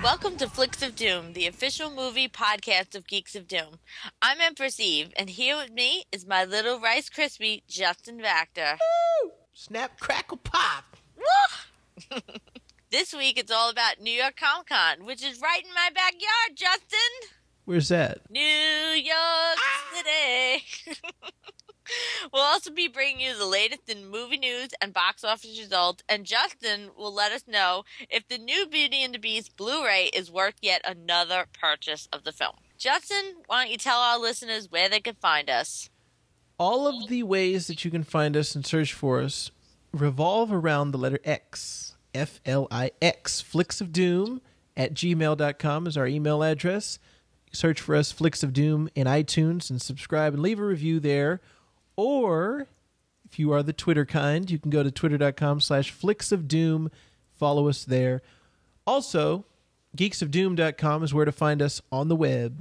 Welcome to Flicks of Doom, the official movie podcast of Geeks of Doom. I'm Empress Eve, and here with me is my little Rice Krispie, Justin Vactor. Woo! Snap, crackle, pop. This week it's all about New York Comic Con, which is right in my backyard, Justin. Where's that? New York City. We'll also be bringing you the latest in movie news and box office results, and Justin will let us know if the new Beauty and the Beast Blu-ray is worth yet another purchase of the film. Justin, why don't you tell our listeners where they can find us? All of the ways that you can find us and search for us revolve around the letter X. F-L-I-X. Flicks of Doom at gmail.com is our email address. Search for us, Flicks of Doom, in iTunes and subscribe and leave a review there. Or, if you are the Twitter kind, you can go to twitter.com/flicksofdoom. Follow us there. Also, geeksofdoom.com is where to find us on the web.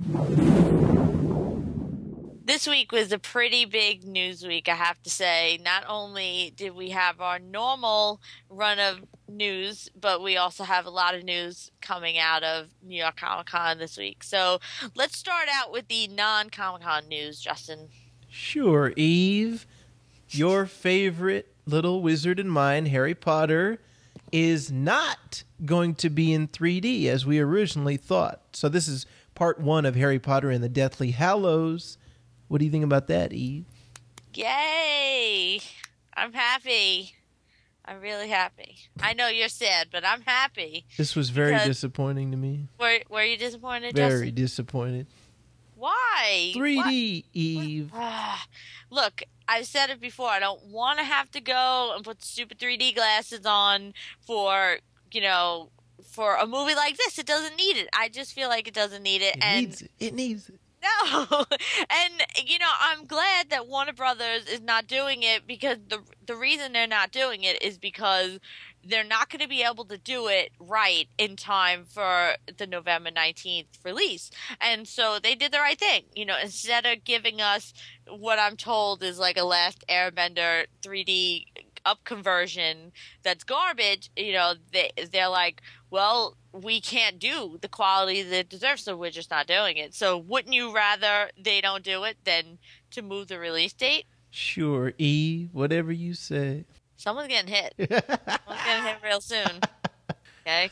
This week was a pretty big news week, I have to say. Not only did we have our normal run of news, but we also have a lot of news coming out of New York Comic Con this week. So let's start out with the non-Comic Con news, Justin. Sure, Eve. Your favorite little wizard and mine, Harry Potter, is not going to be in 3D as we originally thought. So this is part 1 of Harry Potter and the Deathly Hallows. What do you think about that, Eve? Yay! I'm happy. I'm really happy. I know you're sad, but I'm happy. This was very disappointing to me. Were you disappointed, Justin? Very disappointed. Why? 3D, Eve. Look, I've said it before. I don't want to have to go and put stupid 3D glasses on for for a movie like this. It doesn't need it. I just feel like it doesn't need it. It needs it. No. And, I'm glad that Warner Brothers is not doing it, because the reason they're not doing it is because they're not going to be able to do it right in time for the November 19th release. And so they did the right thing. Instead of giving us what I'm told is like a Last Airbender 3D up conversion that's garbage, they're like, well, we can't do the quality that it deserves, so we're just not doing it. So wouldn't you rather they don't do it than to move the release date? Sure, Eve. Whatever you say. Someone's getting hit. Someone's getting hit real soon. Okay?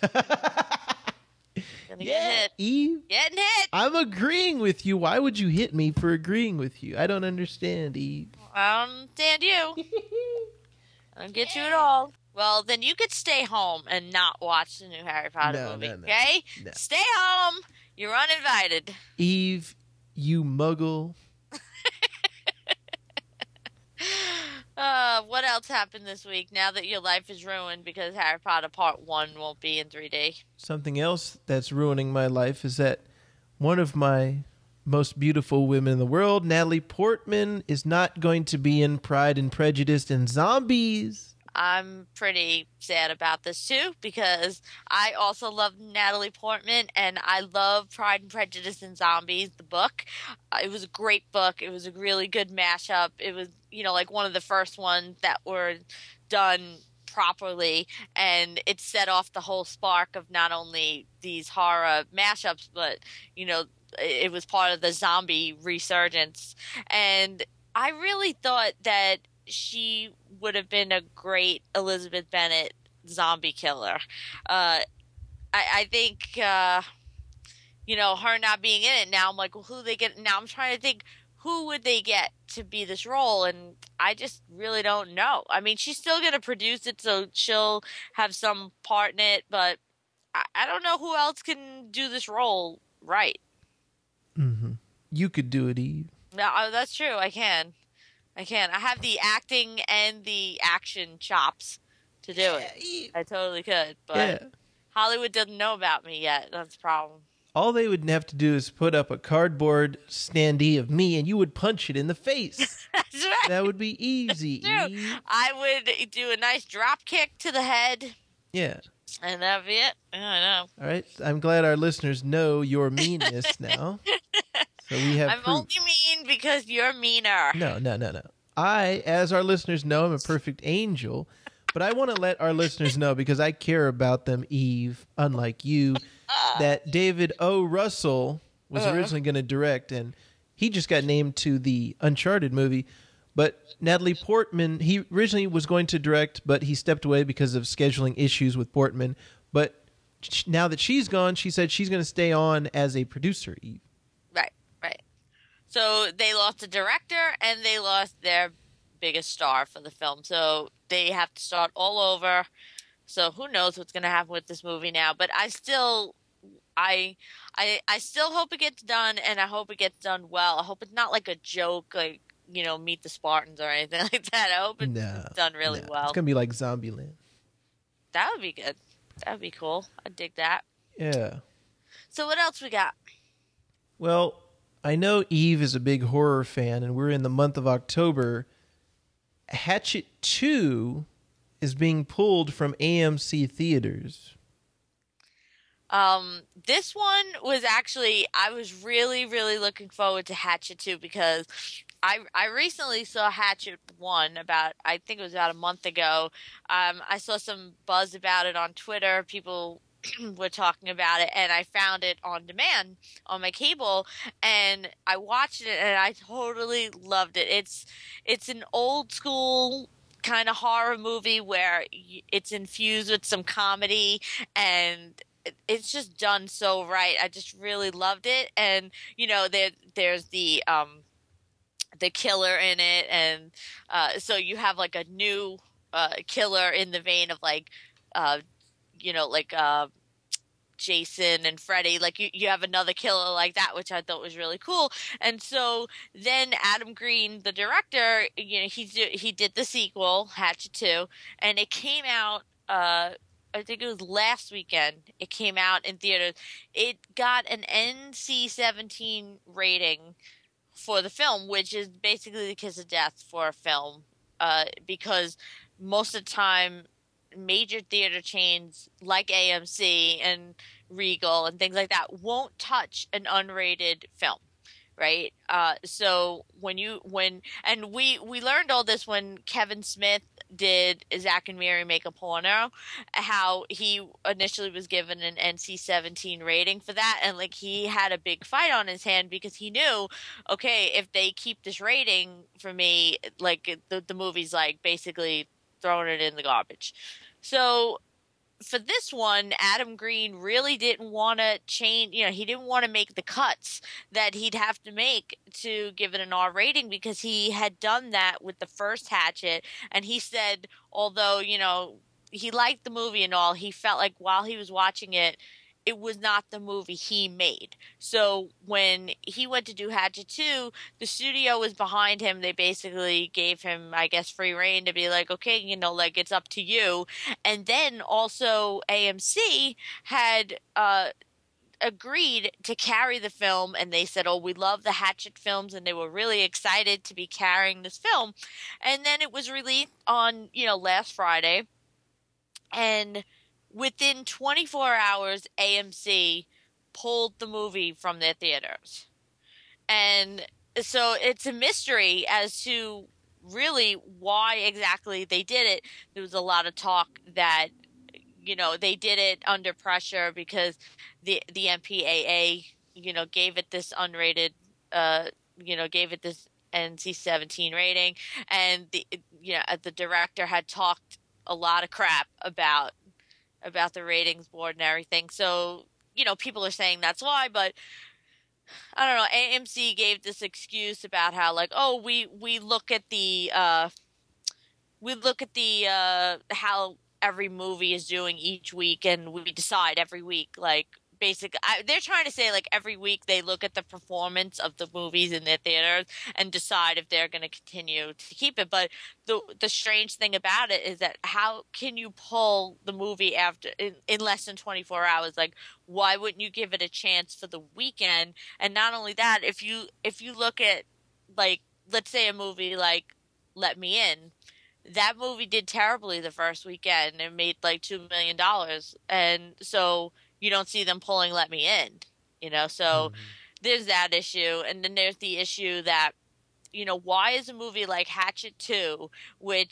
Gonna get hit. Eve. Getting hit. I'm agreeing with you. Why would you hit me for agreeing with you? I don't understand, Eve. I don't understand you. I don't get you at all. Well, then you could stay home and not watch the new Harry Potter movie, okay? No. Stay home. You're uninvited. Eve, you muggle. What else happened this week now that your life is ruined because Harry Potter Part 1 won't be in 3D? Something else that's ruining my life is that one of my most beautiful women in the world, Natalie Portman, is not going to be in Pride and Prejudice and Zombies. I'm pretty sad about this too, because I also love Natalie Portman, and I love Pride and Prejudice and Zombies, the book. It was a great book. It was a really good mashup. It was, like one of the first ones that were done properly, and it set off the whole spark of not only these horror mashups, but, it was part of the zombie resurgence. And I really thought that she would have been a great Elizabeth Bennet zombie killer. I think, her not being in it now, I'm like, well, who they get? Now I'm trying to think, who would they get to be this role? And I just really don't know. I mean, she's still going to produce it, so she'll have some part in it, but I don't know who else can do this role right. Mm-hmm. You could do it, Eve. No, that's true. I can. I have the acting and the action chops to do it. I totally could, but Hollywood doesn't know about me yet. That's the problem. All they would have to do is put up a cardboard standee of me, and you would punch it in the face. That's right. That would be easy. I would do a nice drop kick to the head. Yeah. And that'd be it. Yeah, I know. All right. I'm glad our listeners know your meanness now. So we have I'm proof. only mean because you're meaner. No. I, as our listeners know, I'm a perfect angel. But I want to let our listeners know, because I care about them, Eve, unlike you, that David O. Russell was originally going to direct, and he just got named to the Uncharted movie. But Natalie Portman, he originally was going to direct, but he stepped away because of scheduling issues with Portman. But now that she's gone, she said she's going to stay on as a producer, Eve. Right, right. So they lost a director and they lost their biggest star for the film. So they have to start all over. So who knows what's going to happen with this movie now? But I still hope it gets done, and I hope it gets done well. I hope it's not like a joke, like, Meet the Spartans or anything like that. I hope it's done really well. It's going to be like Zombieland. That would be good. That would be cool. I'd dig that. Yeah. So what else we got? Well, I know Eve is a big horror fan, and we're in the month of October. Hatchet 2 is being pulled from AMC theaters. This one was actually, I was really, really looking forward to Hatchet 2 because I recently saw Hatchet 1 I think it was about a month ago. I saw some buzz about it on Twitter. People were talking about it, and I found it on demand on my cable, and I watched it, and I totally loved it. It's an old school kind of horror movie where it's infused with some comedy, and it's just done so right. I just really loved it, and there's the killer in it, and so you have like a new killer in the vein of like Jason and Freddy. Like you have another killer like that, which I thought was really cool. And so then Adam Green, the director, he did the sequel, Hatchet 2, and it came out. I think it was last weekend. It came out in theaters. It got an NC-17 rating for the film, which is basically the kiss of death for a film, because most of the time major theater chains like AMC and Regal and things like that won't touch an unrated film, right? So we learned all this when Kevin Smith did Zack and Miri Make a Porno, how he initially was given an NC-17 rating for that, and like he had a big fight on his hand because he knew, okay, if they keep this rating for me, like the movie's like basically throwing it in the garbage. So for this one, Adam Green really didn't want to change, he didn't want to make the cuts that he'd have to make to give it an R rating, because he had done that with the first Hatchet. And he said, although, he liked the movie and all, he felt like while he was watching it, it was not the movie he made. So when he went to do Hatchet 2, the studio was behind him. They basically gave him, I guess, free reign to be like, okay, like it's up to you. And then also AMC had agreed to carry the film, and they said, oh, we love the Hatchet films, and they were really excited to be carrying this film. And then it was released on, last Friday, and within 24 hours, AMC pulled the movie from their theaters. And so it's a mystery as to really why exactly they did it. There was a lot of talk that, they did it under pressure because the MPAA, gave it this unrated, gave it this NC-17 rating. And the director had talked a lot of crap about the ratings board and everything. So, people are saying that's why, but I don't know. AMC gave this excuse about how like, oh, we look at the how every movie is doing each week, and we decide every week, like, they're trying to say like every week they look at the performance of the movies in their theaters and decide if they're going to continue to keep it. But the strange thing about it is that how can you pull the movie after in less than 24 hours? Like, why wouldn't you give it a chance for the weekend? And not only that, if you look at, like, let's say a movie like Let Me In, that movie did terribly the first weekend. It made like $2 million, and so you don't see them pulling Let Me In, so there's that issue. And then there's the issue that, why is a movie like Hatchet 2, which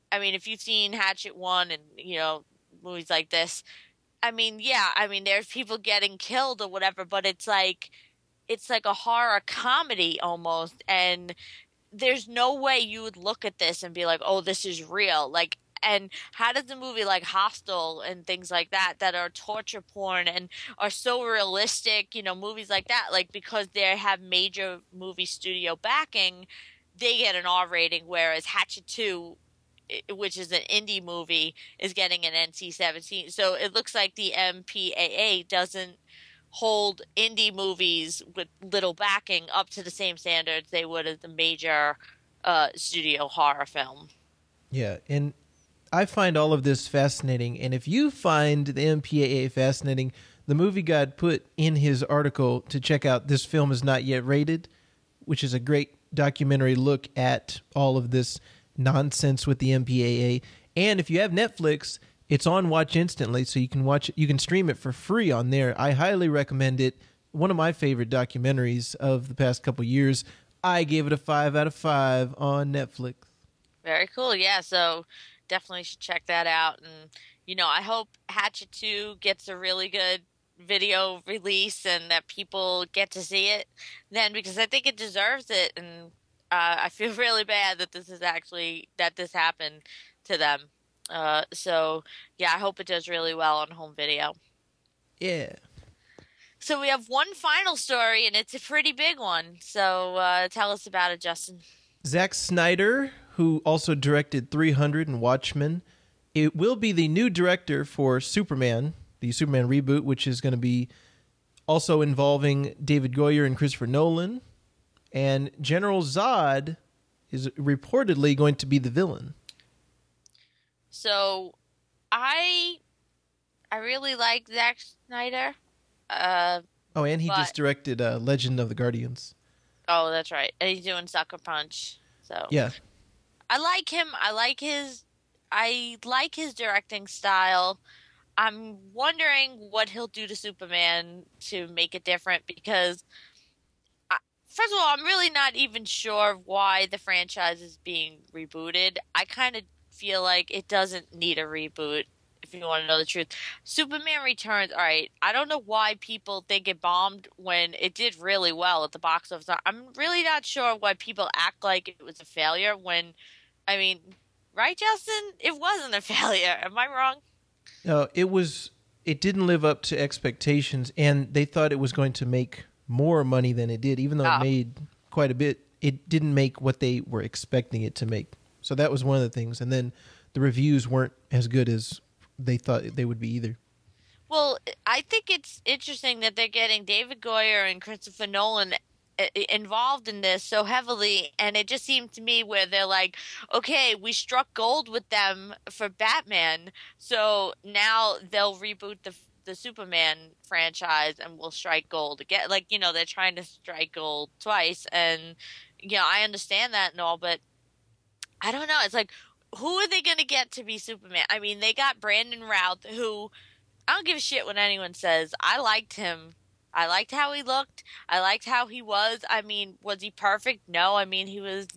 I mean, if you've seen Hatchet 1 and, movies like this, I mean, yeah, I mean, there's people getting killed or whatever, but it's like a horror comedy almost, and there's no way you would look at this and be like, "Oh, this is real." Like, and how does a movie like Hostel and things like that are torture porn and are so realistic, movies like that, like because they have major movie studio backing, they get an R rating, whereas Hatchet 2, which is an indie movie, is getting an NC-17. So it looks like the MPAA doesn't hold indie movies with little backing up to the same standards they would as the major studio horror film. Yeah, and I find all of this fascinating. And if you find the MPAA fascinating, the movie guide put in his article to check out This Film Is Not Yet Rated, which is a great documentary look at all of this nonsense with the MPAA. And if you have Netflix, it's on Watch Instantly, so you can stream it for free on there. I highly recommend it. One of my favorite documentaries of the past couple years. I gave it a 5 out of 5 on Netflix. Very cool. Yeah, so definitely should check that out. And, I hope Hatchet 2 gets a really good video release and that people get to see it then, because I think it deserves it. And I feel really bad that this happened to them. So, yeah, I hope it does really well on home video. Yeah. So we have one final story, and it's a pretty big one. So tell us about it, Justin. Zack Snyder, who also directed 300 and Watchmen, it will be the new director for Superman, the Superman reboot, which is going to be also involving David Goyer and Christopher Nolan. And General Zod is reportedly going to be the villain. So I really like Zack Snyder. And he just directed Legend of the Guardians. Oh, that's right. And he's doing Sucker Punch. So yeah, I like him. I like his directing style. I'm wondering what he'll do to Superman to make it different, because first of all, I'm really not even sure why the franchise is being rebooted. I kind of feel like it doesn't need a reboot, if you want to know the truth. Superman Returns, all right, I don't know why people think it bombed when it did really well at the box office. I'm really not sure why people act like it was a failure when, I mean, right, Justin? It wasn't a failure. Am I wrong? No, it didn't live up to expectations, and they thought it was going to make more money than it did. Even though it made quite a bit, it didn't make what they were expecting it to make. So that was one of the things. And then the reviews weren't as good as they thought they would be either. Well, I think it's interesting that they're getting David Goyer and Christopher Nolan involved in this so heavily, and it just seemed to me where they're like, okay, we struck gold with them for Batman, so now they'll reboot the Superman franchise and we'll strike gold again. Like, they're trying to strike gold twice, and I understand that and all, but I don't know. It's like, who are they going to get to be Superman? I mean, they got Brandon Routh, who I don't give a shit what anyone says. I liked him. I liked how he looked. I liked how he was. I mean, was he perfect? No. I mean, he was,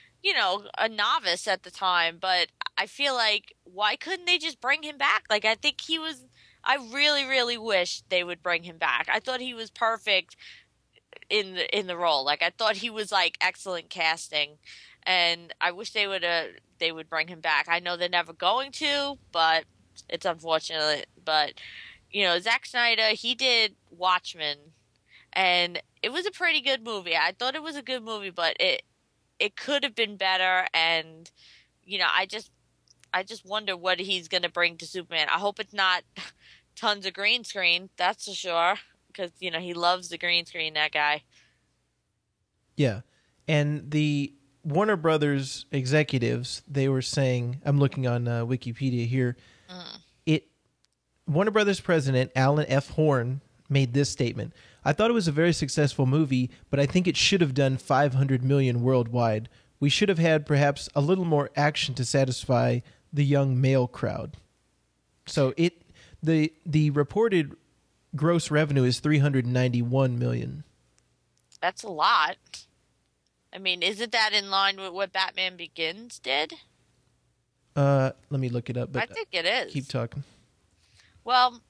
a novice at the time. But I feel like, why couldn't they just bring him back? Like, I think I really, really wish they would bring him back. I thought he was perfect in the role. Like, I thought he was, like, excellent casting. And I wish they would bring him back. I know they're never going to, but it's unfortunate. But, Zack Snyder, he did Watchmen, and it was a pretty good movie. I thought it was a good movie, but it could have been better. And, I just wonder what he's going to bring to Superman. I hope it's not tons of green screen, that's for sure, because, he loves the green screen, that guy. Yeah. And the Warner Brothers executives, they were saying, I'm looking on Wikipedia here, Warner Brothers president Alan F. Horn made this statement: I thought it was a very successful movie, but I think it should have done $500 million worldwide. We should have had perhaps a little more action to satisfy the young male crowd. So the reported gross revenue is $391 million. That's a lot. I mean, isn't that in line with what Batman Begins did? Let me look it up, I but think it is. keep talking. Well,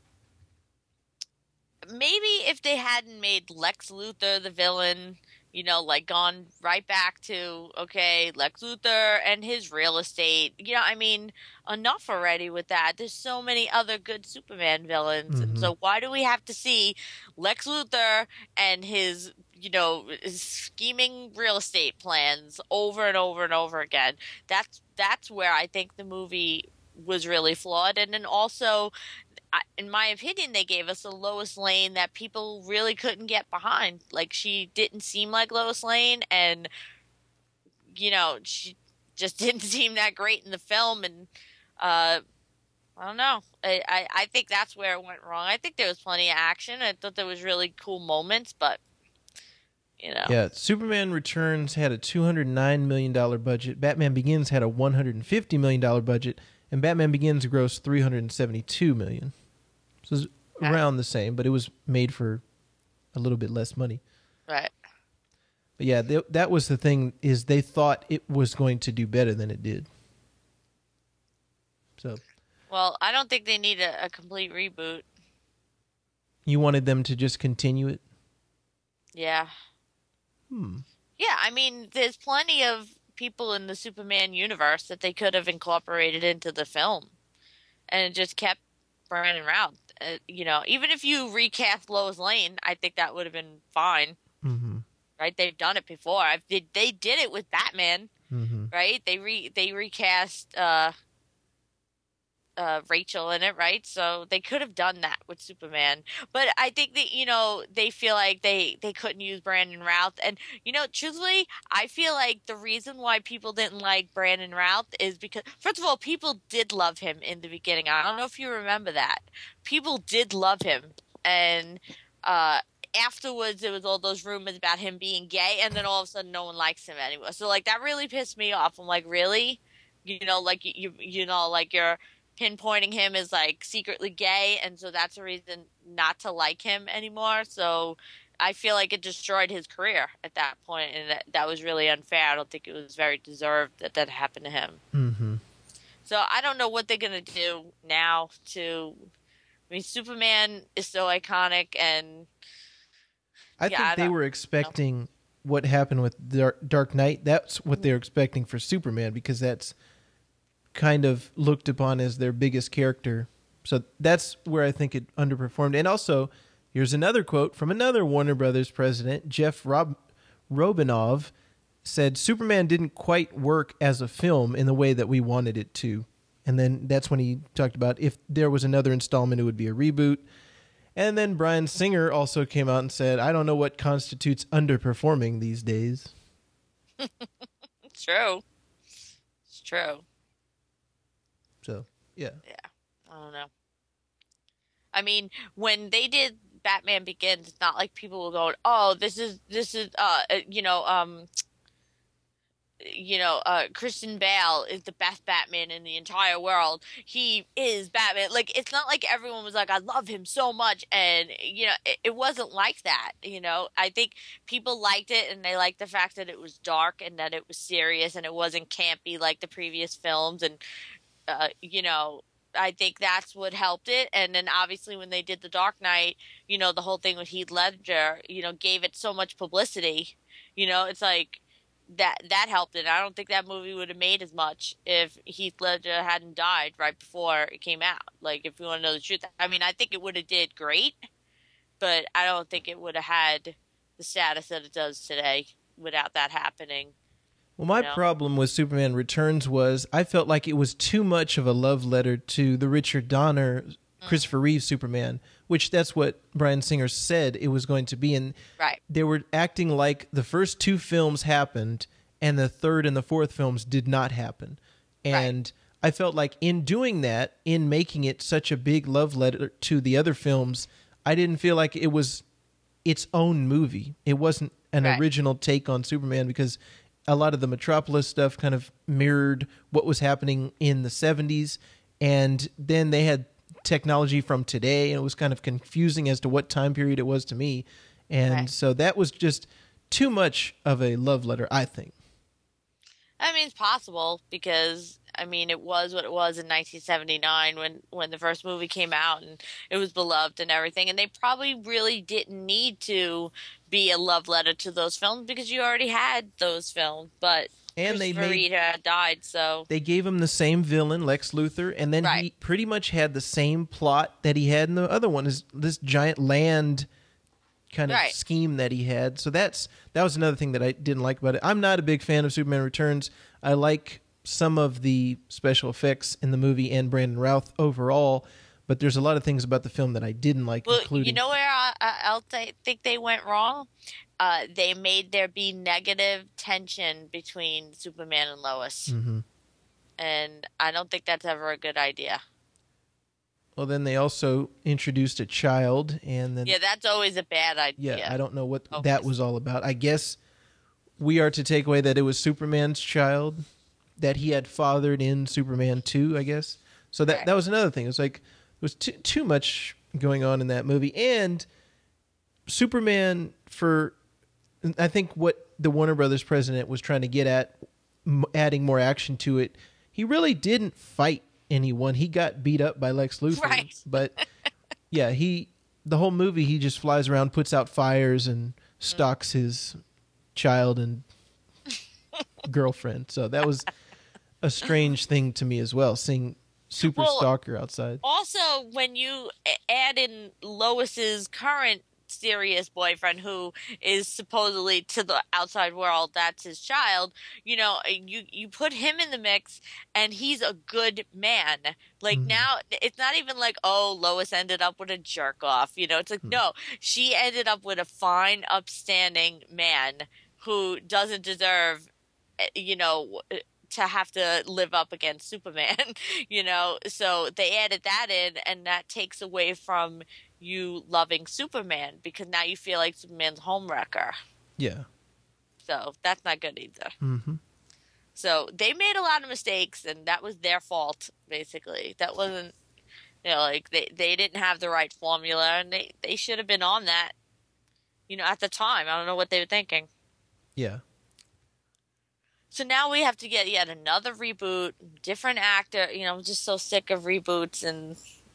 maybe if they hadn't made Lex Luthor the villain, like gone right back to, okay, Lex Luthor and his real estate. I mean, enough already with that. There's so many other good Superman villains. And so why do we have to see Lex Luthor and his scheming real estate plans over and over and over again? That's where I think the movie was really flawed. And then also, in my opinion, they gave us a Lois Lane that people really couldn't get behind. Like, she didn't seem like Lois Lane, and she just didn't seem that great in the film. And I don't know. I think that's where it went wrong. I think there was plenty of action. I thought there was really cool moments, but yeah, Superman Returns had a $209 million budget. Batman Begins had a $150 million budget. And Batman Begins grossed $372 million. So it's around the same, but it was made for a little bit less money. Right. But yeah, that was the thing, is they thought it was going to do better than it did. So. Well, I don't think they need a complete reboot. You wanted them to just continue it? Yeah. Yeah, I mean, there's plenty of people in the Superman universe that they could have incorporated into the film, and it just kept Brandon Routh. Even if you recast Lois Lane, I think that would have been fine. Right? They've done it before. They did it with Batman. Right? They recast Rachel in it, right? So they could have done that with Superman. But I think that, they feel like they couldn't use Brandon Routh. And, truthfully, I feel like the reason why people didn't like Brandon Routh is because, first of all, people did love him in the beginning. I don't know if you remember that. People did love him. And afterwards, there was all those rumors about him being gay, and then all of a sudden no one likes him anymore. So, that really pissed me off. I'm like, really? You're pinpointing him as secretly gay, and so that's a reason not to like him anymore. So I feel like it destroyed his career at that point, and that was really unfair. I don't think it was very deserved that happened to him. So I don't know what they're gonna do now. Superman is so iconic, and I think they were expecting what happened with Dark Knight. That's what they're expecting for Superman, because that's kind of looked upon as their biggest character. So that's where I think it underperformed. And also, here's another quote from another Warner Brothers president, Jeff Robinov, said, "Superman didn't quite work as a film in the way that we wanted it to." And then that's when he talked about if there was another installment, it would be a reboot. And then Bryan Singer also came out and said, "I don't know what constitutes underperforming these days." It's true. It's true. So, yeah. Yeah. I don't know. I mean, when they did Batman Begins, it's not like people were going, "Oh, this is Christian Bale is the best Batman in the entire world. He is Batman." It's not like everyone was like, "I love him so much." And, it wasn't like that. I think people liked it, and they liked the fact that it was dark and that it was serious and it wasn't campy like the previous films. And, I think that's what helped it. And then obviously when they did The Dark Knight, the whole thing with Heath Ledger, gave it so much publicity. It's like that helped it. I don't think that movie would have made as much if Heath Ledger hadn't died right before it came out. If you want to know the truth, I mean, I think it would have did great, but I don't think it would have had the status that it does today without that happening. Well, my problem with Superman Returns was I felt like it was too much of a love letter to the Richard Donner, Christopher Reeve Superman, which that's what Bryan Singer said it was going to be. And they were acting like the first two films happened and the third and the fourth films did not happen. And I felt like in doing that, in making it such a big love letter to the other films, I didn't feel like it was its own movie. It wasn't an original take on Superman, because a lot of the Metropolis stuff kind of mirrored what was happening in the 70s. And then they had technology from today, and it was kind of confusing as to what time period it was to me. And so that was just too much of a love letter, I think. I mean, it's possible because, I mean, it was what it was in 1979 when the first movie came out, and it was beloved and everything. And they probably really didn't need to be a love letter to those films because you already had those films. But And Christopher Reeve had died, so they gave him the same villain, Lex Luthor, and then right. he pretty much had the same plot that he had in the other one, is this giant land kind of Right. scheme that he had. So that was another thing that I didn't like about it. I'm not a big fan of Superman Returns. I like some of the special effects in the movie and Brandon Routh overall, but there's a lot of things about the film that I didn't like, Well, including... you know where I'll think they went wrong? They made there be negative tension between Superman and Lois. Mhm. And I don't think that's ever a good idea. Well, then they also introduced a child, and then... Yeah, that's always a bad idea. Yeah, I don't know what Always. that was all about. I guess we are to take away that it was Superman's child that he had fathered in Superman 2, I guess. So that Right. that was another thing. It was like there was too much going on in that movie. And Superman, I think what the Warner Brothers president was trying to get at, adding more action to it, he really didn't fight anyone. He got beat up by Lex Luthor. Right. But yeah, the whole movie, he just flies around, puts out fires, and stalks his child and girlfriend. So that was a strange thing to me as well, seeing Super Stalker outside. Also, when you add in Lois's current serious boyfriend, who is supposedly to the outside world, that's his child, you put him in the mix, and he's a good man. Like, now, it's not even like, oh, Lois ended up with a jerk off. It's like, no, she ended up with a fine, upstanding man who doesn't deserve, to have to live up against Superman, so they added that in, and that takes away from you loving Superman, because now you feel like Superman's homewrecker. Yeah. So that's not good either. Mm-hmm. So they made a lot of mistakes, and that was their fault, basically. That wasn't, like they didn't have the right formula, and they should have been on that, at the time. I don't know what they were thinking. Yeah. So now we have to get yet another reboot, different actor. I'm just so sick of reboots and,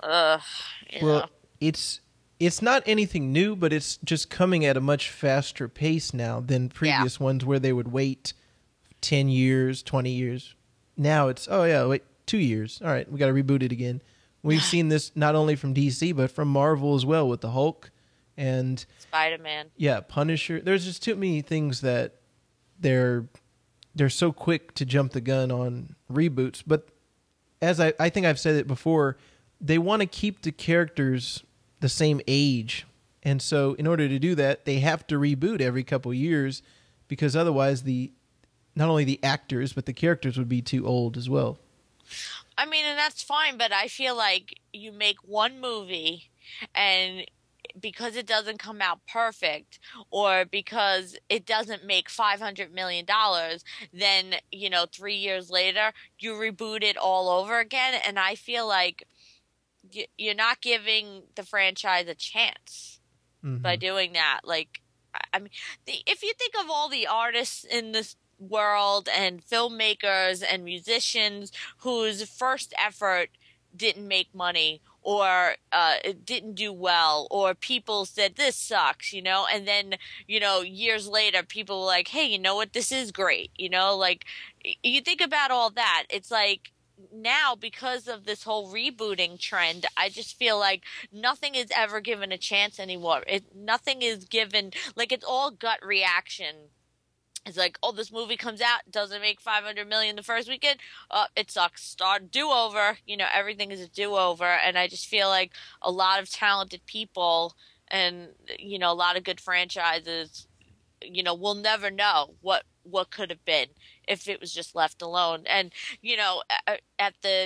Well, it's not anything new, but it's just coming at a much faster pace now than previous ones where they would wait 10 years, 20 years. Now it's, 2 years. All right, we got to reboot it again. We've seen this not only from DC, but from Marvel as well, with the Hulk and Spider-Man. Yeah, Punisher. There's just too many things that they're so quick to jump the gun on reboots. But as I think I've said it before, they want to keep the characters the same age. And so in order to do that, they have to reboot every couple years, because otherwise not only the actors, but the characters would be too old as well. I mean, and that's fine, but I feel like you make one movie, and because it doesn't come out perfect, or because it doesn't make $500 million, then, 3 years later, you reboot it all over again. And I feel like you're not giving the franchise a chance by doing that. Like, I mean, if you think of all the artists in this world and filmmakers and musicians whose first effort didn't make money, or it didn't do well, or people said this sucks, and then, years later people were like, hey, you know what, this is great, like, you think about all that. It's like, now, because of this whole rebooting trend, I just feel like nothing is ever given a chance anymore. Nothing is given, like, it's all gut reaction. It's like, oh, this movie comes out, doesn't make $500 million the first weekend. It sucks. Start do-over. Everything is a do-over. And I just feel like a lot of talented people and, a lot of good franchises, we'll never know what could have been if it was just left alone. And, at the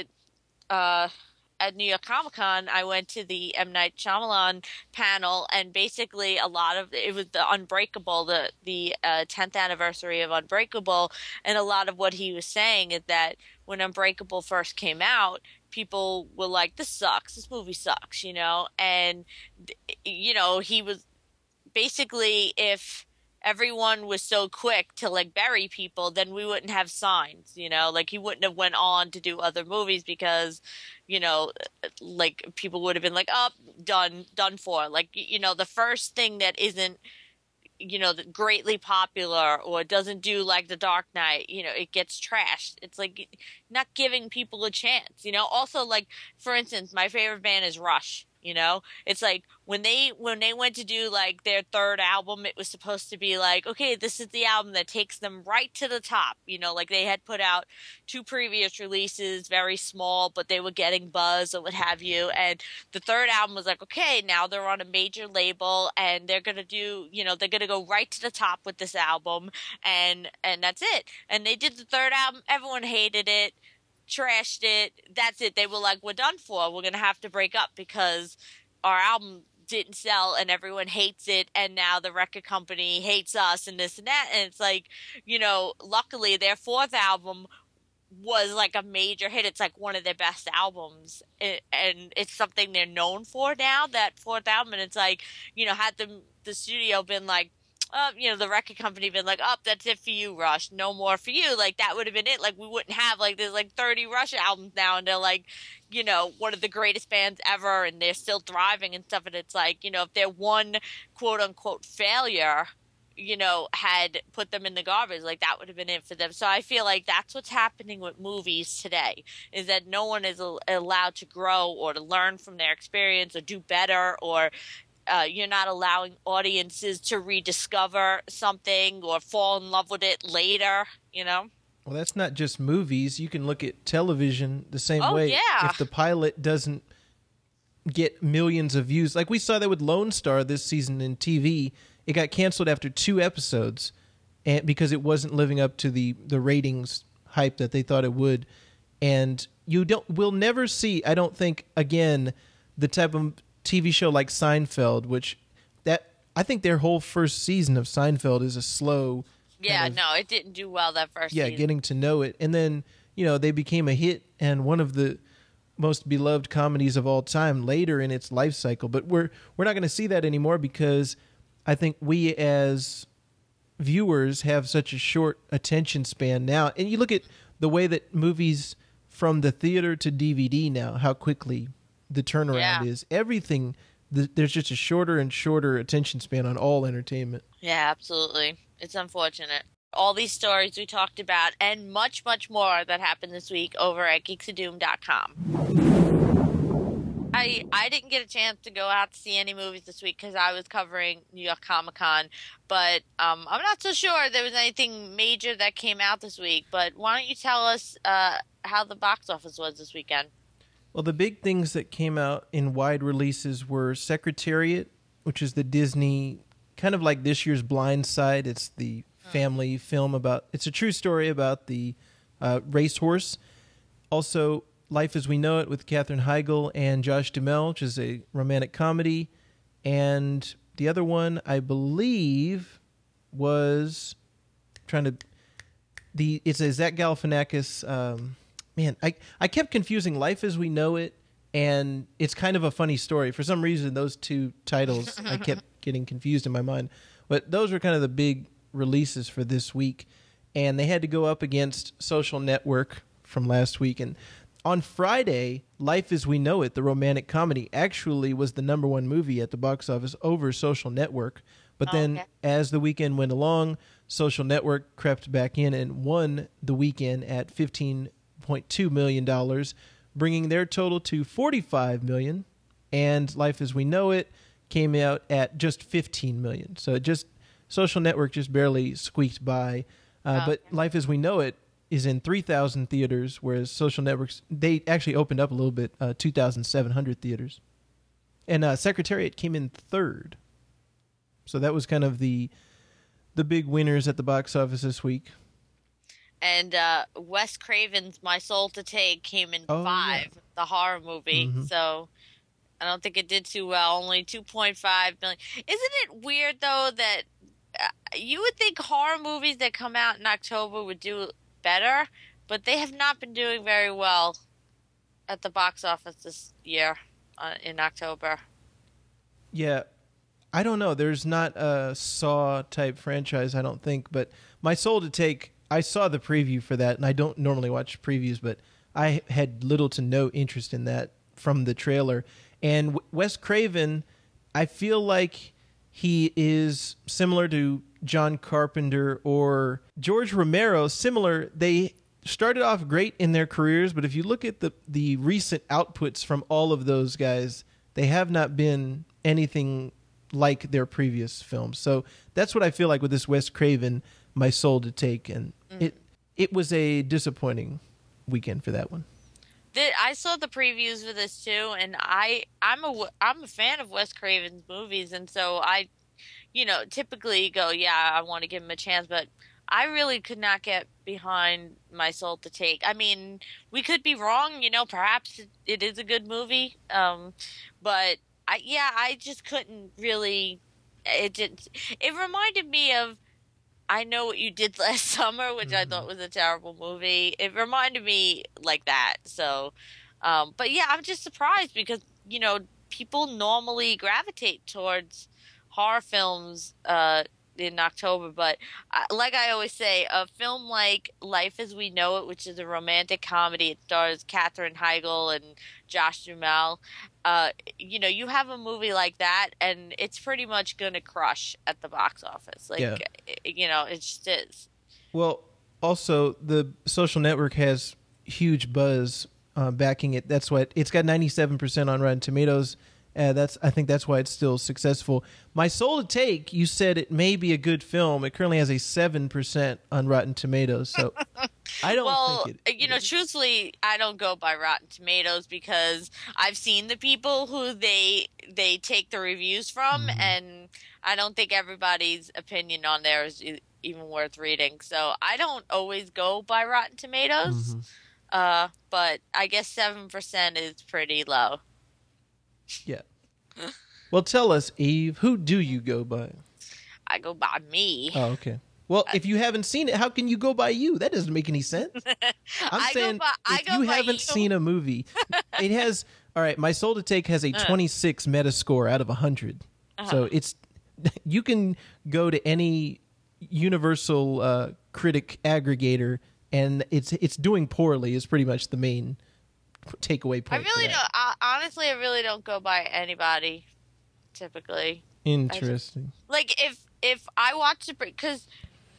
at New York Comic Con, I went to the M. Night Shyamalan panel, and basically a lot of it was the Unbreakable, the 10th anniversary of Unbreakable, and a lot of what he was saying is that when Unbreakable first came out, people were like, "This sucks. This movie sucks," and he was basically, if everyone was so quick to like bury people, then we wouldn't have Signs, you know, like he wouldn't have went on to do other movies because, you know, like people would have been like, oh, done for. Like, you know, the first thing that isn't, you know, greatly popular or doesn't do like The Dark Knight, you know, it gets trashed. It's like not giving people a chance, you know. Also, like for instance, my favorite band is Rush. You know, it's like when they went to do like their third album, it was supposed to be like, okay, this is the album that takes them right to the top. You know, like they had put out 2 previous releases, very small, but they were getting buzz or what have you. And the third album was like, okay, now they're on a major label and they're gonna do, you know, they're gonna go right to the top with this album, and that's it. And they did the third album, everyone hated it, trashed it. That's it. They were like, we're done for. We're going to have to break up because our album didn't sell and everyone hates it. And now the record company hates us and this and that. And it's like, you know, luckily their fourth album was like a major hit. It's like one of their best albums. And it's something they're known for now, that fourth album. And it's like, you know, had the studio been like, you know, the record company been like, oh, that's it for you, Rush. No more for you. Like, that would have been it. Like, we wouldn't have, like, there's, like, 30 Rush albums now, and they're, like, you know, one of the greatest bands ever, and they're still thriving and stuff. And it's like, you know, if their one quote-unquote failure, you know, had put them in the garbage, like, that would have been it for them. So I feel like that's what's happening with movies today, is that no one is allowed to grow or to learn from their experience or do better, or you're not allowing audiences to rediscover something or fall in love with it later, you know? Well, that's not just movies. You can look at television the same way. Yeah. If the pilot doesn't get millions of views, like we saw that with Lone Star this season in TV, it got canceled after 2 episodes and because it wasn't living up to the ratings hype that they thought it would. And we'll never see, I don't think, again, the type of TV show like Seinfeld, which I think their whole first season of Seinfeld is a slow. Yeah, no, it didn't do well that first season. Yeah, getting to know it. And then, you know, they became a hit and one of the most beloved comedies of all time later in its life cycle. But we're not going to see that anymore because I think we as viewers have such a short attention span now. And you look at the way that movies from the theater to DVD now, how quickly the turnaround is. Everything, there's just a shorter and shorter attention span on all entertainment. Yeah, absolutely. It's unfortunate. All these stories we talked about and much, much more that happened this week over at geeksofdoom.com. I didn't get a chance to go out to see any movies this week because I was covering New York Comic Con, but I'm not so sure there was anything major that came out this week. But why don't you tell us how the box office was this weekend? Well, the big things that came out in wide releases were Secretariat, which is the Disney, kind of like this year's Blind Side. It's the family film it's a true story about the racehorse. Also, Life as We Know It with Katherine Heigl and Josh Duhamel, which is a romantic comedy. And the other one, I believe, was it's a Zach Galifianakis. Man, I kept confusing Life as We Know It, and it's kind of a funny story. For some reason, those two titles, I kept getting confused in my mind. But those were kind of the big releases for this week. And they had to go up against Social Network from last week. And on Friday, Life as We Know It, the romantic comedy, actually was the #1 movie at the box office over Social Network. But then as the weekend went along, Social Network crept back in and won the weekend at $15.2 million, bringing their total to $45 million. And Life as We Know It came out at just $15 million. So Social Network just barely squeaked by. But Life as We Know It is in 3,000 theaters, whereas Social Networks, they actually opened up a little bit, 2,700 theaters. And Secretariat came in third. So that was kind of the big winners at the box office this week. And Wes Craven's My Soul to Take came in 5, the horror movie. Mm-hmm. So I don't think it did too well, only 2.5 million. Isn't it weird, though, that you would think horror movies that come out in October would do better, but they have not been doing very well at the box office this year in October. Yeah, I don't know. There's not a Saw type franchise, I don't think. But My Soul to Take, I saw the preview for that, and I don't normally watch previews, but I had little to no interest in that from the trailer. And Wes Craven, I feel like he is similar to John Carpenter or George Romero. Similar, they started off great in their careers, but if you look at the recent outputs from all of those guys, they have not been anything like their previous films. So that's what I feel like with this Wes Craven, My Soul to Take, and it was a disappointing weekend for that one. I saw the previews for this too, and I'm a fan of Wes Craven's movies, and so I, typically go, yeah, I want to give him a chance, but I really could not get behind My Soul to Take. I mean, we could be wrong, perhaps it is a good movie, but I just couldn't really. It reminded me of I Know What You Did Last Summer, which I thought was a terrible movie. It reminded me like that. So, but yeah, I'm just surprised because people normally gravitate towards horror films in October, but like I always say, a film like Life as We Know It, which is a romantic comedy, it stars Katherine Heigl and Josh Duhamel. You have a movie like that, and it's pretty much gonna crush at the box office. Like, Yeah. It just is. Well, also the Social Network has huge buzz backing it. That's why it's got 97% on Rotten Tomatoes. I think that's why it's still successful. My Soul to Take, you said it may be a good film. It currently has a 7% on Rotten Tomatoes. So I don't think it. Truthfully, I don't go by Rotten Tomatoes because I've seen the people who they take the reviews from, and I don't think everybody's opinion on there is even worth reading. So I don't always go by Rotten Tomatoes, but I guess 7% is pretty low. Yeah. Well, tell us, Eve, who do you go by? I go by me. Oh, okay. Well, if you haven't seen it, how can you go by you? That doesn't make any sense. I'm saying if you haven't seen a movie, it has. All right, My Soul to Take has a 26 Metascore out of 100. So you can go to any universal critic aggregator, and it's doing poorly. Is pretty much the main takeaway point. I really don't. Honestly, I really don't go by anybody. Typically, interesting. If I watch it, because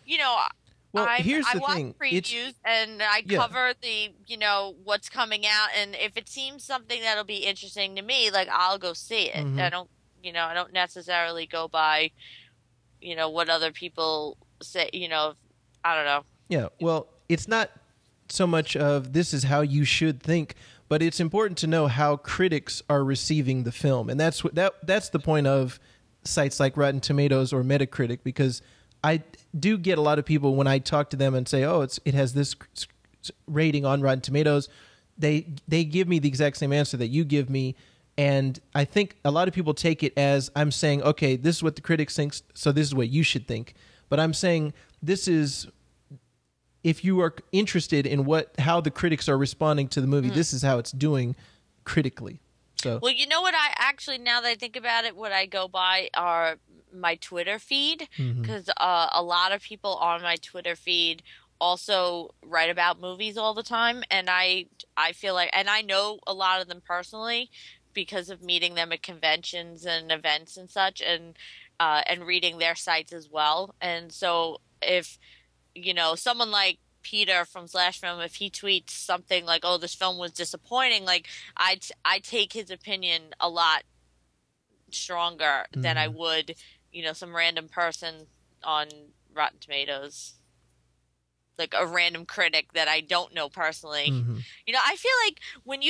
here's the I watch thing. previews and I cover the what's coming out, and if it seems something that'll be interesting to me, like I'll go see it. I don't necessarily go by what other people say. I don't know. Yeah. Well, it's not so much of this is how you should think, but it's important to know how critics are receiving the film, and that's the point of sites like Rotten Tomatoes or Metacritic, because I do get a lot of people when I talk to them and say, "Oh, it has this rating on Rotten Tomatoes." They give me the exact same answer that you give me, and I think a lot of people take it as I'm saying, "Okay, this is what the critics think, so this is what you should think." But I'm saying this is. If you are interested in how the critics are responding to the movie, this is how it's doing critically. So, well, you know what? Now that I think about it, what I go by are my Twitter feed, because a lot of people on my Twitter feed also write about movies all the time, and I feel like, and I know a lot of them personally because of meeting them at conventions and events and such, and reading their sites as well. And so if someone like Peter from Slash Film, if he tweets something like, "Oh, this film was disappointing," like I take his opinion a lot stronger than I would, some random person on Rotten Tomatoes, like a random critic that I don't know personally. I feel like when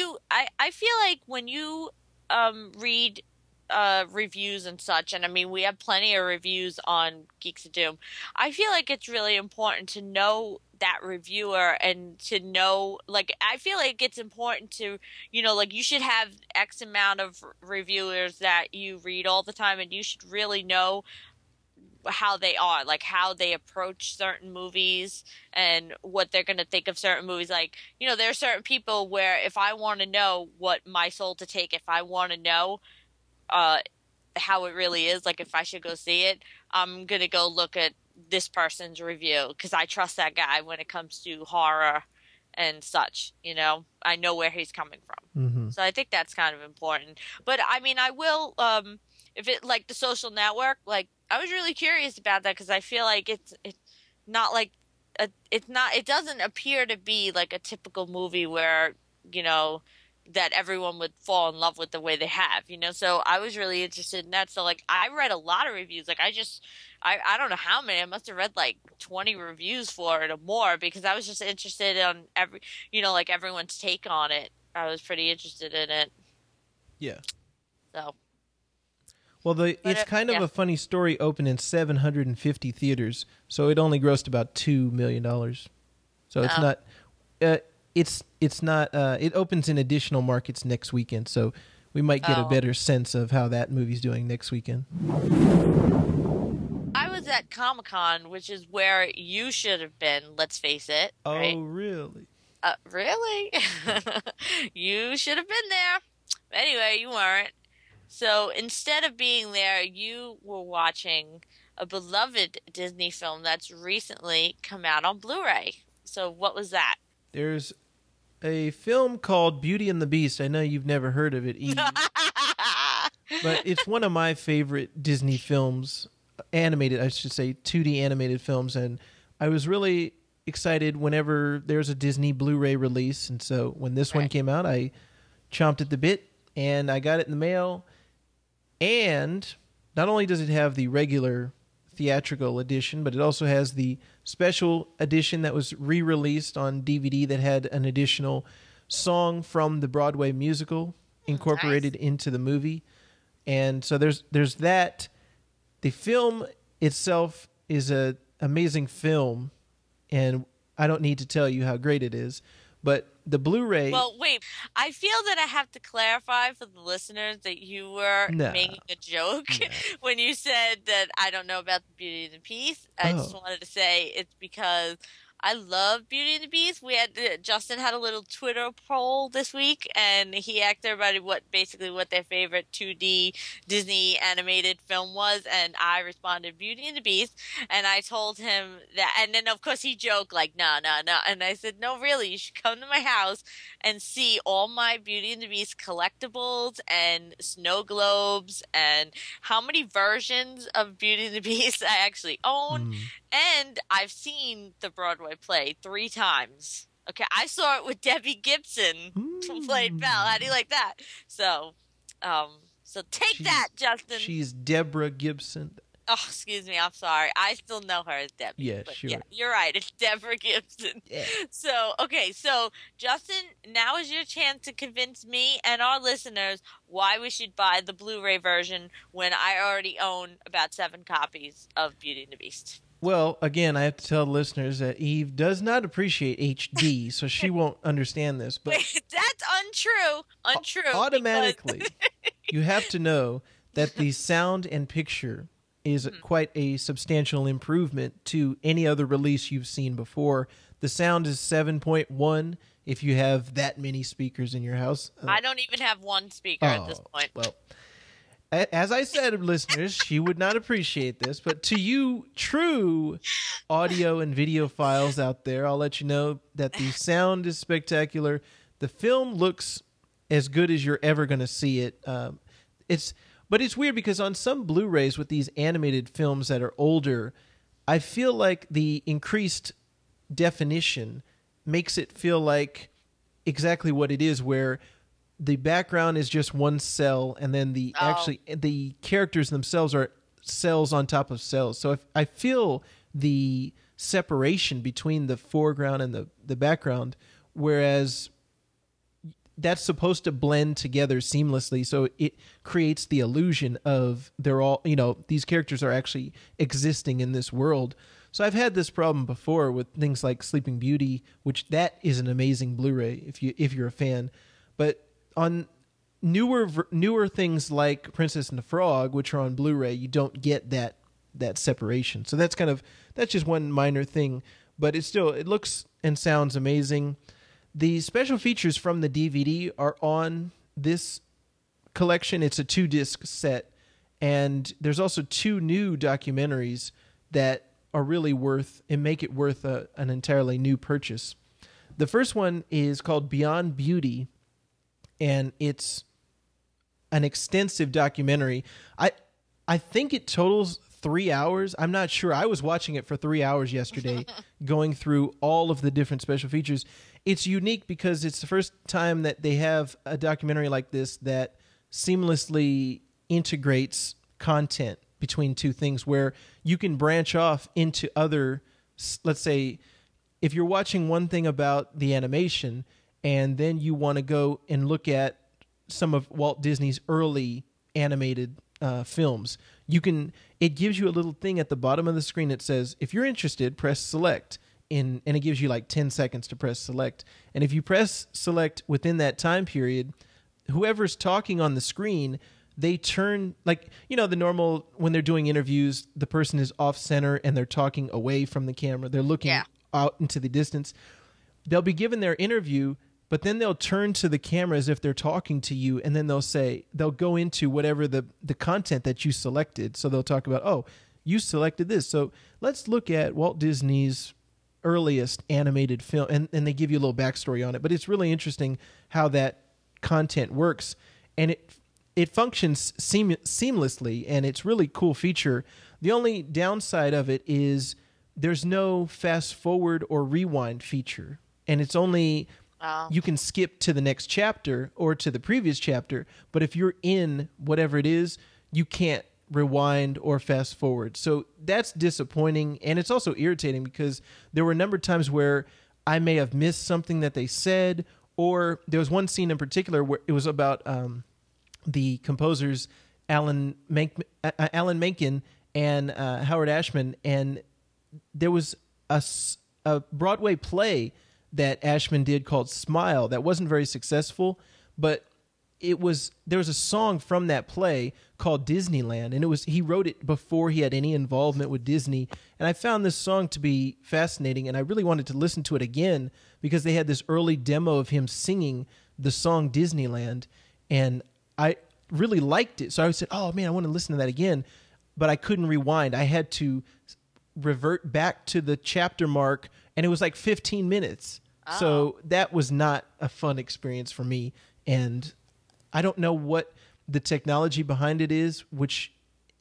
you read reviews and such, and I mean we have plenty of reviews on Geeks of Doom, I feel like it's really important to know that reviewer and to know, like, I feel like it's important to like you should have X amount of reviewers that you read all the time, and you should really know how they are, like how they approach certain movies and what they're going to think of certain movies. Like, there are certain people where if I want to know what My Soul to Take, if I want to know how it really is, like if I should go see it, I'm gonna go look at this person's review because I trust that guy when it comes to horror and such. I know where he's coming from. Mm-hmm. So I think that's kind of important. But I mean, I will, if it like The Social Network, like I was really curious about that because I feel like it's not like it doesn't appear to be like a typical movie where that everyone would fall in love with the way they have. So I was really interested in that. So like I read a lot of reviews. Like I don't know how many. I must have read like 20 reviews for it or more because I was just interested in like everyone's take on it. I was pretty interested in it. Yeah. So. Well, it's kind of a funny story. Opened in 750 theaters, so it only grossed about $2 million. So it's not. It's not. It opens in additional markets next weekend, so we might get a better sense of how that movie's doing next weekend. I was at Comic-Con, which is where you should have been. Let's face it. Right? Oh, really? Really? You should have been there. Anyway, you weren't. So instead of being there, you were watching a beloved Disney film that's recently come out on Blu-ray. So what was that? There's a film called Beauty and the Beast. I know you've never heard of it, Eve. But it's one of my favorite Disney films, animated, I should say, 2D animated films. And I was really excited whenever there's a Disney Blu-ray release. And so when this one came out, I chomped at the bit and I got it in the mail. And not only does it have the regular theatrical edition, but it also has the special edition that was re-released on DVD that had an additional song from the Broadway musical incorporated into the movie. And so there's that. The film itself is an amazing film, and I don't need to tell you how great it is. But the Blu-ray... Well, wait. I feel that I have to clarify for the listeners that you were making a joke when you said that I don't know about the Beauty and the Beast. I just wanted to say it's because I love Beauty and the Beast. Justin had a little Twitter poll this week, and he asked everybody what their favorite 2D Disney animated film was, and I responded Beauty and the Beast, and I told him that, and then of course he joked like, no, and I said, no, really, you should come to my house and see all my Beauty and the Beast collectibles and snow globes and how many versions of Beauty and the Beast I actually own. And I've seen the Broadway play 3 times. Okay, I saw it with Debbie Gibson, who played Belle. How do you like that? So take that, Justin. She's Deborah Gibson. Oh, excuse me. I'm sorry. I still know her as Debbie. Yeah, sure. Yeah, you're right. It's Deborah Gibson. Yeah. So, okay. So, Justin, now is your chance to convince me and our listeners why we should buy the Blu-ray version when I already own about 7 copies of Beauty and the Beast. Well, again, I have to tell the listeners that Eve does not appreciate HD, so she won't understand this. But wait, that's untrue. Automatically, you have to know that the sound and picture is quite a substantial improvement to any other release you've seen before. The sound is 7.1 if you have that many speakers in your house. I don't even have one speaker at this point. Well, as I said, listeners, she would not appreciate this, but to you true audio and video files out there, I'll let you know that the sound is spectacular. The film looks as good as you're ever going to see it. But it's weird because on some Blu-rays with these animated films that are older, I feel like the increased definition makes it feel like exactly what it is, where the background is just one cell, and then the characters themselves are cells on top of cells. So I feel the separation between the foreground and the background, whereas that's supposed to blend together seamlessly, so it creates the illusion of these characters are actually existing in this world. So I've had this problem before with things like Sleeping Beauty, which that is an amazing Blu-ray if you're a fan. But on newer things like Princess and the Frog, which are on Blu-ray, you don't get that separation. So that's just one minor thing, but it looks and sounds amazing. The special features from the DVD are on this collection. It's a 2-disc set, And there's also two new documentaries that are really worth and make it worth an entirely new purchase. The first one is called Beyond Beauty, and it's an extensive documentary. I think it totals 3 hours. I'm not sure. I was watching it for 3 hours yesterday, going through all of the different special features. It's unique because it's the first time that they have a documentary like this that seamlessly integrates content between two things, where you can branch off into other, let's say, if you're watching one thing about the animation and then you want to go and look at some of Walt Disney's early animated films, it gives you a little thing at the bottom of the screen that says, if you're interested, press select. And it gives you like 10 seconds to press select. And if you press select within that time period, whoever's talking on the screen, they turn, like, the normal, when they're doing interviews, the person is off center and they're talking away from the camera. They're looking out into the distance. They'll be given their interview, but then they'll turn to the camera as if they're talking to you, and then they'll go into whatever the content that you selected. So they'll talk about, oh, you selected this. So let's look at Walt Disney's earliest animated film, and they give you a little backstory on it. But it's really interesting how that content works, and it functions seamlessly, and it's really cool feature. The only downside of it is there's no fast forward or rewind feature, and it's only you can skip to the next chapter or to the previous chapter, but if you're in whatever it is, you can't rewind or fast forward. So that's disappointing, and it's also irritating because there were a number of times where I may have missed something that they said, or there was one scene in particular where it was about the composers Alan Menken and Howard Ashman, and there was a Broadway play that Ashman did called Smile that wasn't very successful, but there was a song from that play called Disneyland, and he wrote it before he had any involvement with Disney. And I found this song to be fascinating, and I really wanted to listen to it again because they had this early demo of him singing the song Disneyland, and I really liked it. So I said, oh man, I want to listen to that again, but I couldn't rewind. I had to revert back to the chapter mark, and it was like 15 minutes. Oh. So that was not a fun experience for me, and I don't know what the technology behind it is, which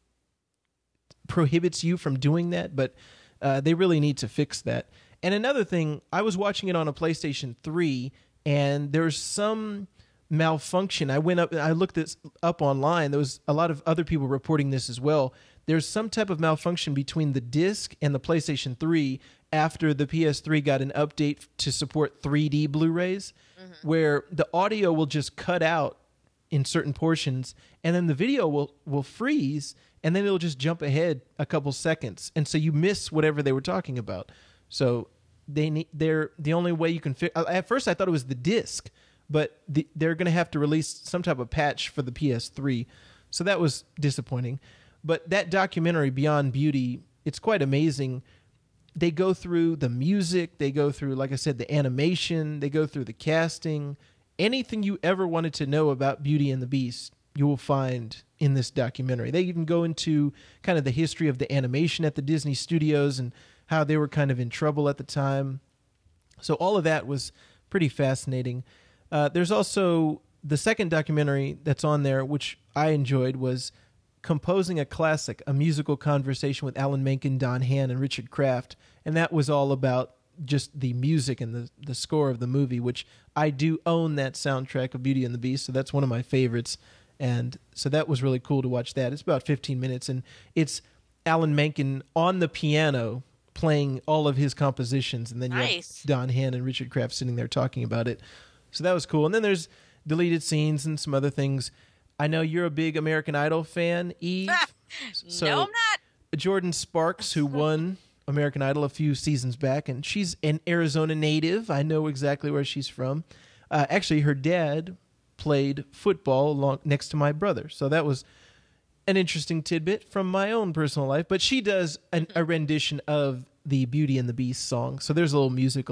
prohibits you from doing that, but they really need to fix that. And another thing, I was watching it on a PlayStation 3, and there's some malfunction. I went up and I looked this up online. There was a lot of other people reporting this as well. There's some type of malfunction between the disc and the PlayStation 3 after the PS3 got an update to support 3D Blu-rays, where the audio will just cut out in certain portions, and then the video will freeze, and then it'll just jump ahead a couple seconds, and so you miss whatever they were talking about. So they're the only way you can at first I thought it was the disc, but they're going to have to release some type of patch for the PS3. So that was disappointing. But that documentary, Beyond Beauty, it's quite amazing. They go through the music, they go through, like I said, the animation, they go through the casting. Anything you ever wanted to know about Beauty and the Beast, you will find in this documentary. They even go into kind of the history of the animation at the Disney Studios and how they were kind of in trouble at the time. So all of that was pretty fascinating. There's also the second documentary that's on there, which I enjoyed, was Composing a Classic, a musical conversation with Alan Menken, Don Hahn, and Richard Kraft. And that was all about just the music and the score of the movie, which I do own that soundtrack of Beauty and the Beast, so that's one of my favorites. And so that was really cool to watch that. It's about 15 minutes, and it's Alan Menken on the piano playing all of his compositions, and then you have Don Hahn and Richard Kraft sitting there talking about it. So that was cool. And then there's deleted scenes and some other things. I know you're a big American Idol fan, Eve. So no, I'm not. Jordan Sparks, who won American Idol a few seasons back, and she's an Arizona native. I know exactly where she's from. Actually, her dad played football next to my brother, so that was an interesting tidbit from my own personal life. But she does a rendition of the Beauty and the Beast song, so there's a little music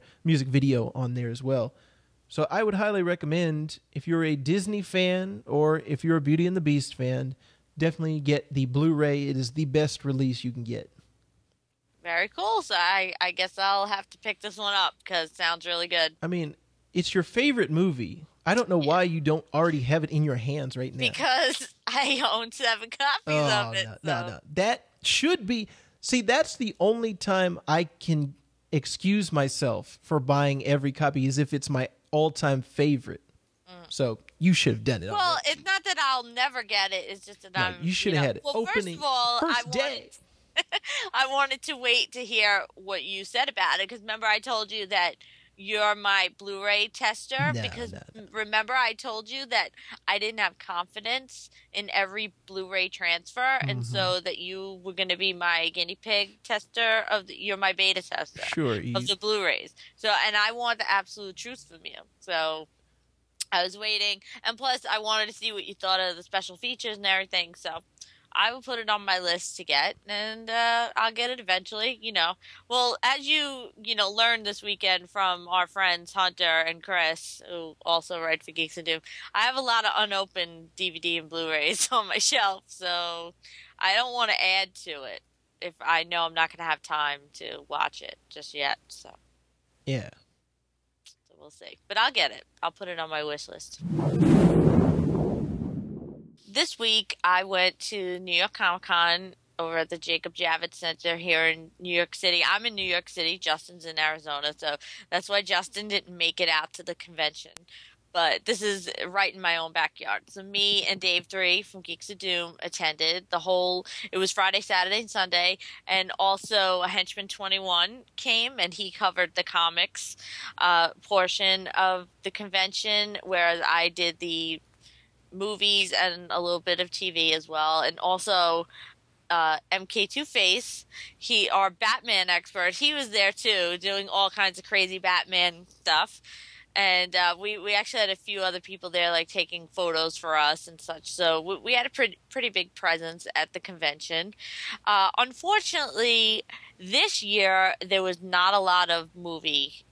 video on there as well. So I would highly recommend, if you're a Disney fan or if you're a Beauty and the Beast fan, definitely get the Blu-ray. It is the best release you can get. Very cool. So I guess I'll have to pick this one up because it sounds really good. I mean, it's your favorite movie. I don't know why you don't already have it in your hands right now. Because I own 7 copies of it. No. That should be... See, that's the only time I can excuse myself for buying every copy is if it's my all-time favorite. So you should have done it. Well, it's not that I'll never get it. It's just that you should have had it. Well, Opening, first of all, first day. I wanted to wait to hear what you said about it because remember I told you that you're my Blu-ray tester because remember I told you that I didn't have confidence in every Blu-ray transfer and so that you were going to be my guinea pig tester you're my beta tester of the Blu-rays. So and I want the absolute truth from you. So I was waiting and plus I wanted to see what you thought of the special features and everything. So I will put it on my list to get, and I'll get it eventually, Well, as you learned this weekend from our friends Hunter and Chris, who also write for Geeks and Doom, I have a lot of unopened DVD and Blu-rays on my shelf, so I don't want to add to it if I know I'm not going to have time to watch it just yet, so. Yeah. So we'll see. But I'll get it. I'll put it on my wish list. This week, I went to New York Comic Con over at the Jacob Javits Center here in New York City. I'm in New York City. Justin's in Arizona, so that's why Justin didn't make it out to the convention. But this is right in my own backyard. So me and Dave 3 from Geeks of Doom attended it was Friday, Saturday, and Sunday. And also a Henchman 21 came and he covered the comics portion of the convention, whereas I did the movies and a little bit of TV as well. And also MK2 Face, our Batman expert, he was there too, doing all kinds of crazy Batman stuff. And we actually had a few other people there, like taking photos for us and such. So we had a pretty big presence at the convention. Unfortunately, this year there was not a lot of movie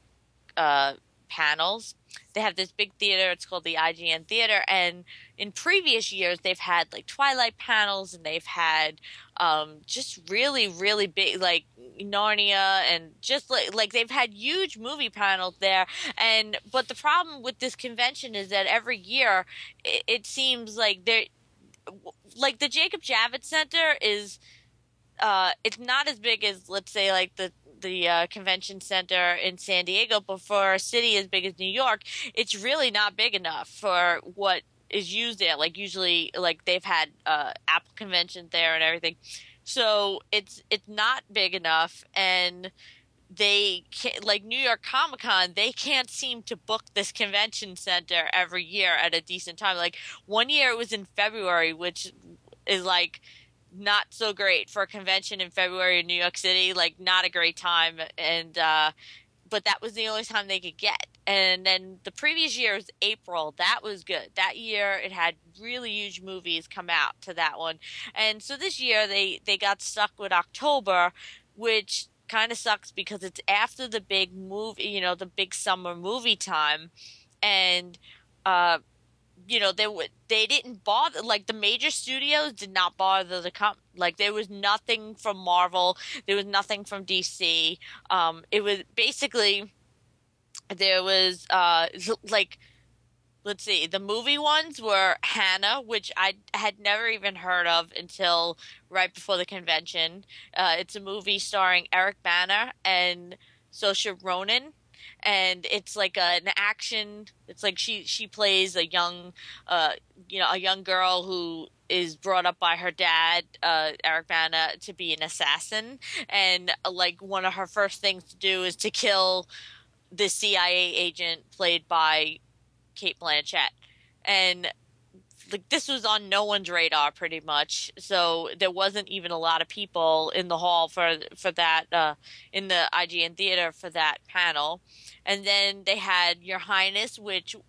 panels. They have this big theater. It's called the IGN Theater. And in previous years, they've had like Twilight panels and they've had just really, really big, like Narnia and just like they've had huge movie panels there. But the problem with this convention is that every year it seems like like the Jacob Javits Center is it's not as big as, let's say, like the convention center in San Diego, but for a city as big as New York, it's really not big enough for what is used there. Like usually, like they've had Apple convention there and everything, so it's not big enough. And they can't, like New York Comic Con, they can't seem to book this convention center every year at a decent time. Like one year it was in February, which is like not so great for a convention in February in New York City, like not a great time. And but that was the only time they could get. And then the previous year was April. That was good. That year it had really huge movies come out to that one. And so this year they got stuck with October, which kind of sucks because it's after the big movie, the big summer movie time. And they didn't bother, like the major studios did not bother to come. Like there was nothing from Marvel, there was nothing from DC. It was basically, there was like, let's see, the movie ones were Hannah, which I had never even heard of until right before the convention. It's a movie starring Eric Bana and Saoirse Ronan. And it's like an action. It's like she plays a young, a young girl who is brought up by her dad, Eric Bana, to be an assassin. And like one of her first things to do is to kill the CIA agent played by Cate Blanchett. And like this was on no one's radar pretty much, so there wasn't even a lot of people in the hall for that in the IGN theater for that panel. And then they had Your Highness, which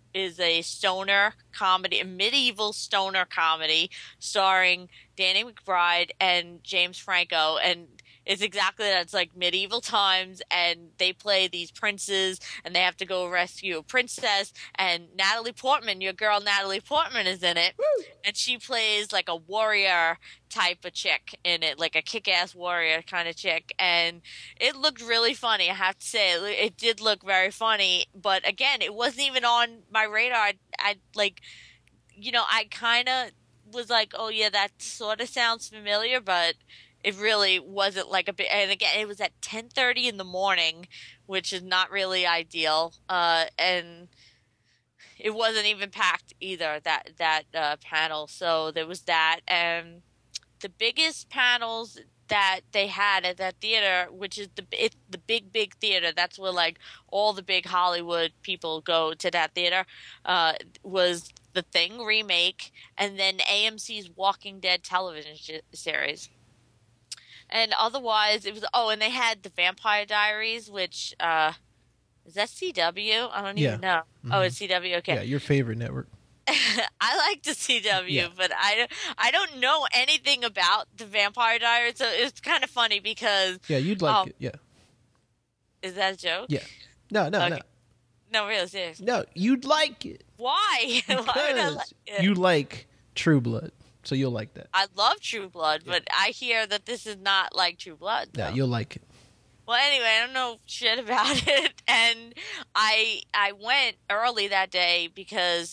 is a stoner comedy, a medieval stoner comedy starring Danny McBride and James Franco, and it's exactly that. It's like medieval times, and they play these princes, and they have to go rescue a princess. And Natalie Portman, your girl Natalie Portman, is in it, and she plays like a warrior type of chick in it, like a kick-ass warrior kind of chick. And it looked really funny, I have to say. It did look very funny, but again, it wasn't even on my radar. I like, I kind of was like, oh yeah, that sort of sounds familiar, but it really wasn't like a bit. And again, it was at 10:30 in the morning, which is not really ideal. And it wasn't even packed either, that panel. So there was that, and the biggest panels that they had at that theater, which is it's the big theater. That's where like all the big Hollywood people go to that theater. Was The Thing remake, and then AMC's Walking Dead television series. And otherwise, it was and they had the Vampire Diaries, which is that CW? I don't even know. Mm-hmm. Oh, it's CW. Okay, yeah, your favorite network. I like the CW, but I don't know anything about the Vampire Diaries, so it's kind of funny because you'd like it. Yeah, is that a joke? Yeah, no, really serious. No, you'd like it. Why? Why would I like it? You like True Blood, so you'll like that. I love True Blood, but I hear that this is not like True Blood. No, you'll like it. Well, anyway, I don't know shit about it, and I went early that day because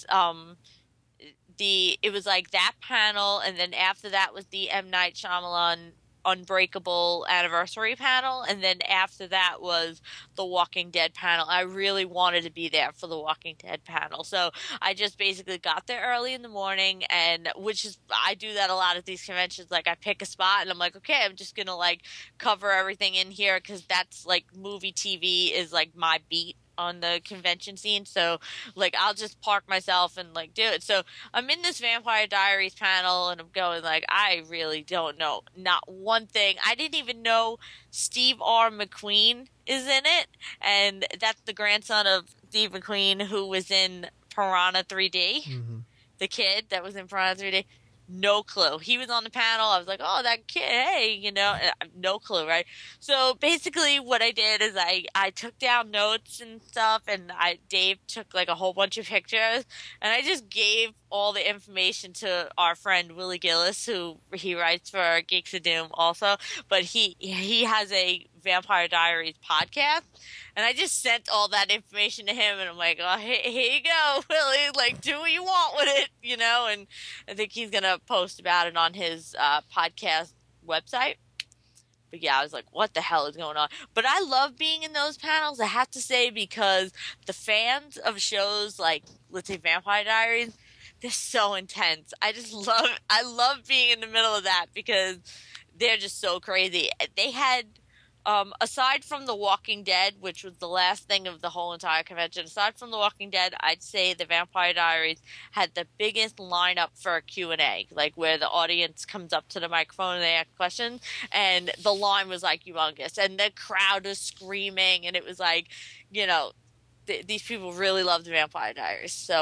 it was like that panel, and then after that was the M. Night Shyamalan Unbreakable anniversary panel, and then after that was the Walking Dead panel. I really wanted to be there for the Walking Dead panel, so I just basically got there early in the morning, and I do that a lot at these conventions. Like I pick a spot and I'm like, okay, I'm just gonna like cover everything in here because that's like movie TV is like my beat on the convention scene, so like I'll just park myself and like do it. So I'm in this Vampire Diaries panel and I'm going like, I really don't know not one thing. I didn't even know Steve R. McQueen is in it, and that's the grandson of Steve McQueen who was in Piranha 3D. Mm-hmm. The kid that was in Piranha 3D. No clue. He was on the panel. I was like, oh, that kid, hey, no clue, right? So basically what I did is I took down notes and stuff, and Dave took like a whole bunch of pictures, and I just gave all the information to our friend Willie Gillis, who he writes for Geeks of Doom also, but he has a Vampire Diaries podcast, and I just sent all that information to him, and I'm like, oh, here you go, Willie, like, do what you want with it, and I think he's going to post about it on his podcast website. But yeah, I was like, what the hell is going on? But I love being in those panels, I have to say, because the fans of shows like, let's say, Vampire Diaries, they're so intense. I love being in the middle of that because they're just so crazy. They had, aside from The Walking Dead, which was the last thing of the whole entire convention, aside from The Walking Dead, I'd say the Vampire Diaries had the biggest lineup for a Q&A, like where the audience comes up to the microphone and they ask questions, and the line was like humongous, and the crowd was screaming, and it was like, these people really loved the Vampire Diaries. So,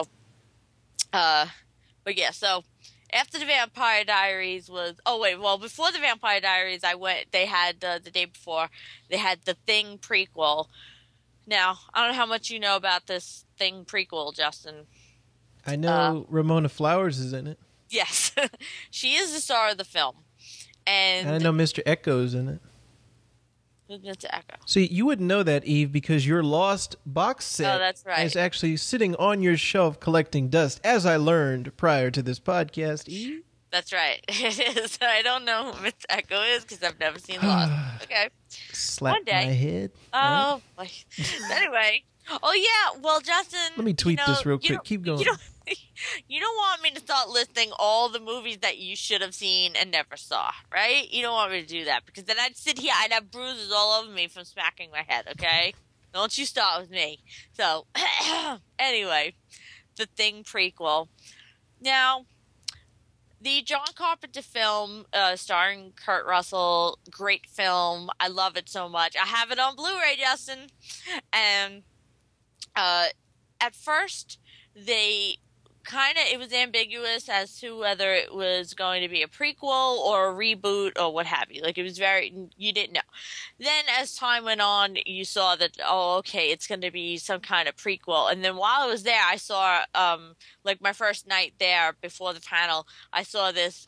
but yeah, so after the Vampire Diaries before the Vampire Diaries, they had the day before, they had the Thing prequel. Now, I don't know how much you know about this Thing prequel, Justin. I know Ramona Flowers is in it. Yes. She is the star of the film. And I know Mr. Echo's in it. Who's Mr. Echo? See, you wouldn't know that, Eve, because your Lost box set that's right. is actually sitting on your shelf collecting dust, as I learned prior to this podcast, Eve. That's right. It is. I don't know who Mr. Echo is because I've never seen Lost. Okay. Slap One day. my head. Oh. Right? Anyway. Oh, yeah. Well, Justin. Let me tweet this real quick. Keep going. You don't want me to start listing all the movies that you should have seen and never saw, right? You don't want me to do that because then I'd sit here, I'd have bruises all over me from smacking my head, okay? Don't you start with me. So, anyway, the Thing prequel. Now, the John Carpenter film starring Kurt Russell, great film. I love it so much. I have it on Blu-ray, Justin. And at first, they kind of, it was ambiguous as to whether it was going to be a prequel or a reboot or what have you. Like, it was very, you didn't know. Then as time went on, you saw that, oh, okay, it's going to be some kind of prequel. And then while I was there, I saw, like my first night there before the panel, I saw this,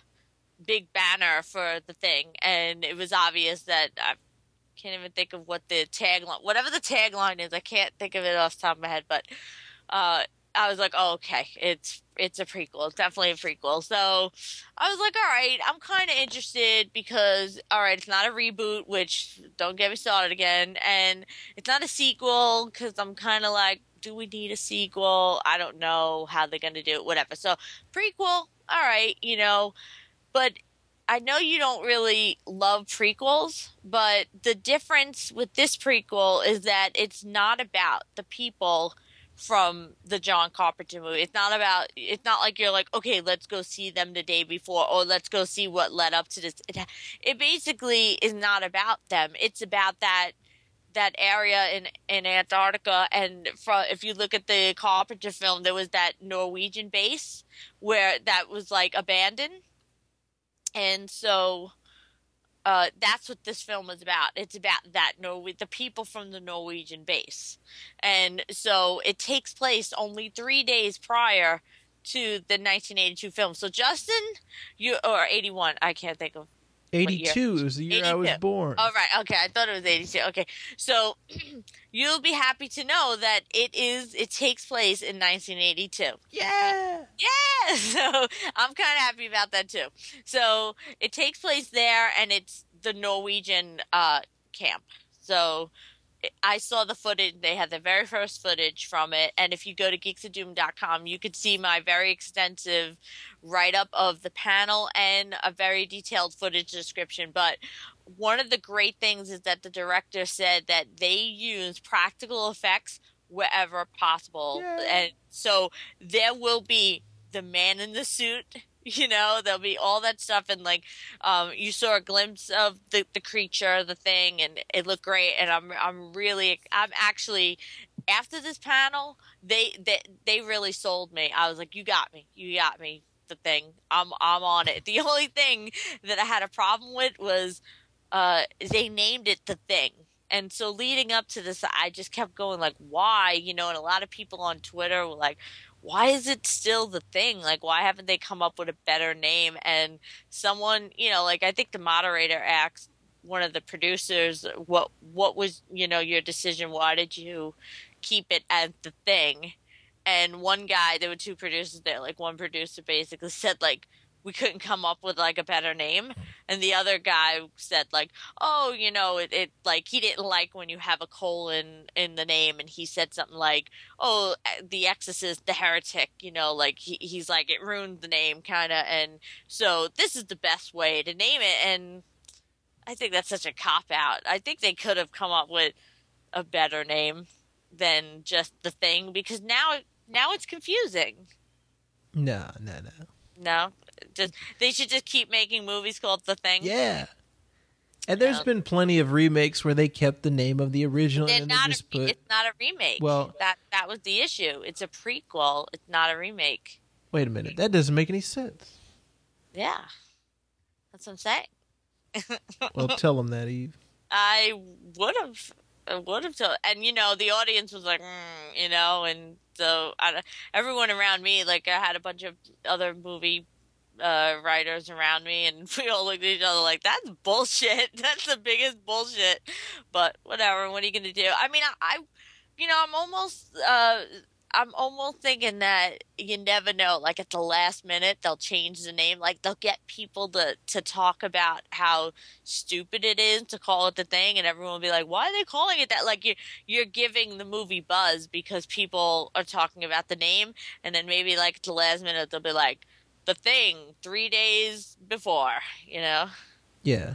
big banner for the thing. And it was obvious that I can't even think of what the tagline, whatever the tagline is, I can't think of it off the top of my head, but, I was like, oh, okay, it's a prequel. It's definitely a prequel. So I was like, all right, I'm kind of interested because, all right, it's not a reboot, which don't get me started again, and it's not a sequel because I'm kind of like, do we need a sequel? I don't know how they're going to do it, whatever. So prequel, all right, but I know you don't really love prequels, but the difference with this prequel is that it's not about the people from the John Carpenter movie. It's not like you're like, okay, let's go see them the day before or let's go see what led up to this. It basically is not about them. It's about that area in Antarctica, and if you look at the Carpenter film, there was that Norwegian base where that was like abandoned. And so that's what this film is about. It's about the people from the Norwegian base, and so it takes place only 3 days prior to the 1982 film. So Justin, or 81, I can't think of. 82 is the year 82. I was born. Oh, right. Okay. I thought it was 82. Okay. So you'll be happy to know that it takes place in 1982. Yeah. Yeah. So I'm kind of happy about that too. So it takes place there, and it's the Norwegian camp. So I saw the footage. They had the very first footage from it. And if you go to geeksofdoom.com, you could see my very extensive write-up of the panel and a very detailed footage description. But one of the great things is that the director said that they use practical effects wherever possible. Yay. And so there will be the man in the suit. There'll be all that stuff, and like, you saw a glimpse of the creature, the thing, and it looked great. And I'm actually, after this panel, they really sold me. I was like, you got me, the thing. I'm on it. The only thing that I had a problem with was, they named it The Thing. And so leading up to this, I just kept going like, why? And a lot of people on Twitter were like, why is it still The Thing? Like, why haven't they come up with a better name? And someone, like, I think the moderator asked one of the producers, what was, your decision? Why did you keep it as The Thing? And one guy, there were two producers there, like, one producer basically said, like, we couldn't come up with like a better name. And the other guy said like, oh, it like, he didn't like when you have a colon in the name. And he said something like, oh, the Exorcist, the heretic, like he's like, it ruined the name kind of. And so this is the best way to name it. And I think that's such a cop out. I think they could have come up with a better name than just The Thing, because now it's confusing. No. No, they should just keep making movies called The Thing. Yeah. And there's been plenty of remakes where they kept the name of the original and it's not a remake. Well, that was the issue. It's a prequel. It's not a remake. Wait a minute. That doesn't make any sense. Yeah. That's what I'm saying. Well, tell them that, Eve. I would have told, and the audience was like, and so everyone around me, like, I had a bunch of other movie writers around me, and we all looked at each other like, that's bullshit. That's the biggest bullshit. But whatever. What are you gonna do? I mean, I'm almost thinking that you never know. Like, at the last minute, they'll change the name. Like, they'll get people to talk about how stupid it is to call it The Thing, and everyone will be like, why are they calling it that? Like, you're giving the movie buzz because people are talking about the name, and then maybe, like, at the last minute, they'll be like, The Thing, 3 days before, Yeah. Yeah.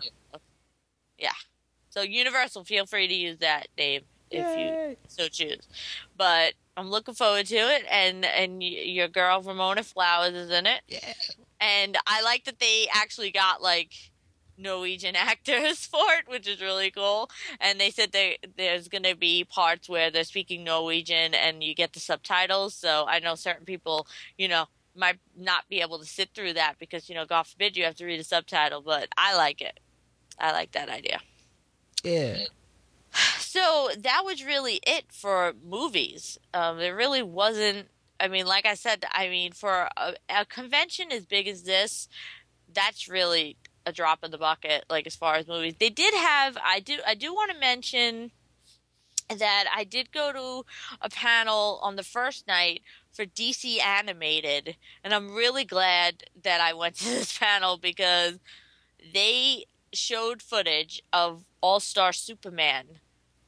So Universal, feel free to use that name if you so choose. But I'm looking forward to it, and your girl Ramona Flowers is in it. Yeah. And I like that they actually got, like, Norwegian actors for it, which is really cool. And they said there's going to be parts where they're speaking Norwegian and you get the subtitles. So I know certain people, might not be able to sit through that because, God forbid you have to read a subtitle, but I like it. I like that idea. Yeah. So that was really it for movies. There really wasn't. I mean, like I said, for a convention as big as this, that's really a drop in the bucket. Like as far as movies, they did have. I do want to mention that I did go to a panel on the first night for DC Animated, and I'm really glad that I went to this panel because they showed footage of All Star Superman,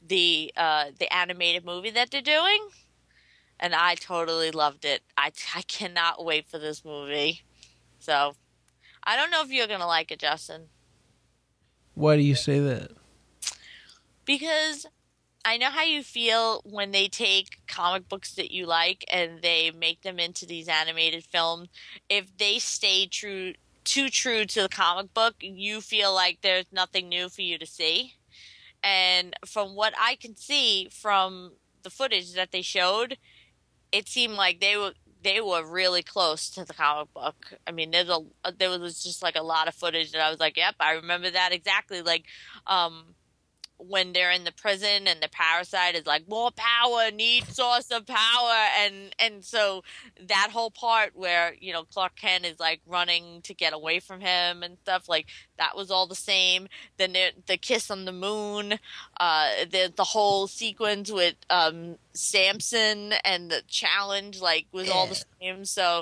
the animated movie that they're doing, and I totally loved it. I cannot wait for this movie. So I don't know if you're gonna like it, Justin, Why do you say that? because I know how you feel when they take comic books that you like and they make them into these animated films. If they stay too true to the comic book, you feel like there's nothing new for you to see. And from what I can see from the footage that they showed, it seemed like they were really close to the comic book. I mean, there was just like a lot of footage that I was like, "Yep, I remember that exactly." Like, when they're in the prison and the parasite is like more power, need source of power, and so that whole part where Clark Kent is like running to get away from him and stuff, like that was all the same. Then the kiss on the moon, the whole sequence with Samson and the challenge like was all the same. So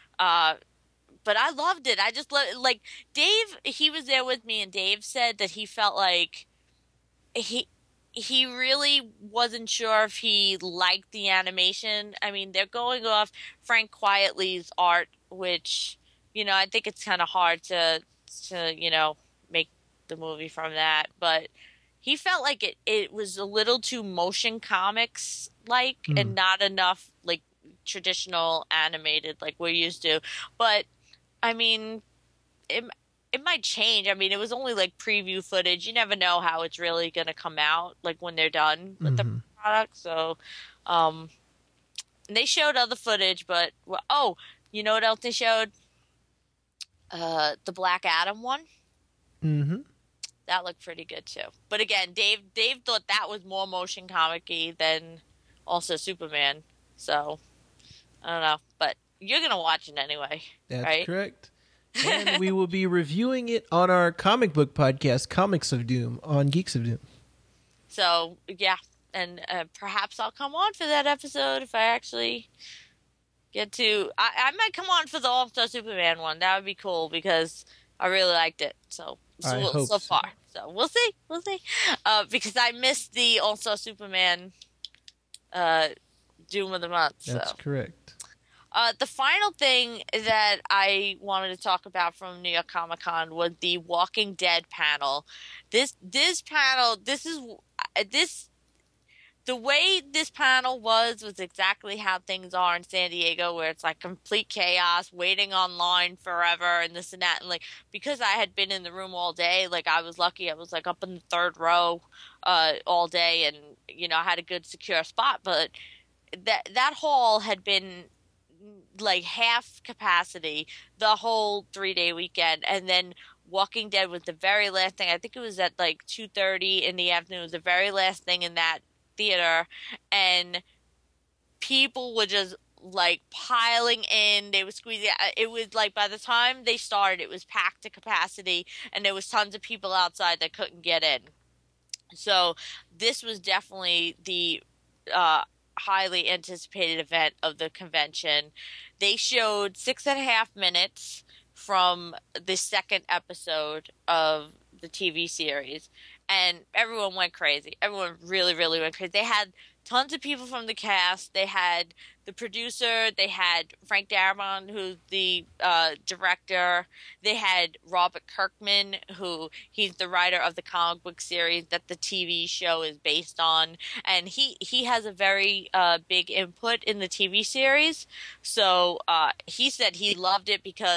but I loved it. I just like Dave. He was there with me, and Dave said that he felt like he really wasn't sure if he liked the animation. I mean, they're going off Frank Quietly's art, which I think it's kind of hard to make the movie from that. But he felt like it was a little too motion comics like, and not enough like traditional animated like we're used to. But I mean, it might change. I mean, it was only like preview footage. You never know how it's really going to come out, like when they're done with the product. So, um, they showed other footage, but oh, you know what else they showed? The Black Adam one. Mm-hmm. That looked pretty good too. But again, Dave thought that was more motion comic-y than also Superman. So I don't know, but you're gonna watch it anyway, That's right? correct. And we will be reviewing it on our comic book podcast, Comics of Doom, on Geeks of Doom. So, yeah. And perhaps I'll come on for that episode if I actually get to. I might come on for the All Star Superman one. That would be cool because I really liked it. So far. So we'll see. We'll see. Because I missed the All Star Superman Doom of the Month. That's correct. The final thing that I wanted to talk about from New York Comic Con was the Walking Dead panel. This panel, the way this panel was exactly how things are in San Diego, where it's like complete chaos, waiting online forever, and this and that. And like because I had been in the room all day, like I was lucky. I was like up in the third row all day, and I had a good secure spot. But that hall had been like half capacity the whole 3-day weekend, and then Walking Dead was the very last thing. I think it was at like 2:30 in the afternoon. It was the very last thing in that theater, and people were just like piling in. They were squeezing. It was like by the time they started, it was packed to capacity, and there was tons of people outside that couldn't get in. So this was definitely the highly anticipated event of the convention. They showed 6.5 minutes from the second episode of the TV series, and everyone went crazy. Everyone really, really went crazy. They had tons of people from the cast. They had the producer. They had Frank Darabont, who's the director. They had Robert Kirkman, who he's the writer of the comic book series that the TV show is based on, and he has a very big input in the TV series. So he said he loved it because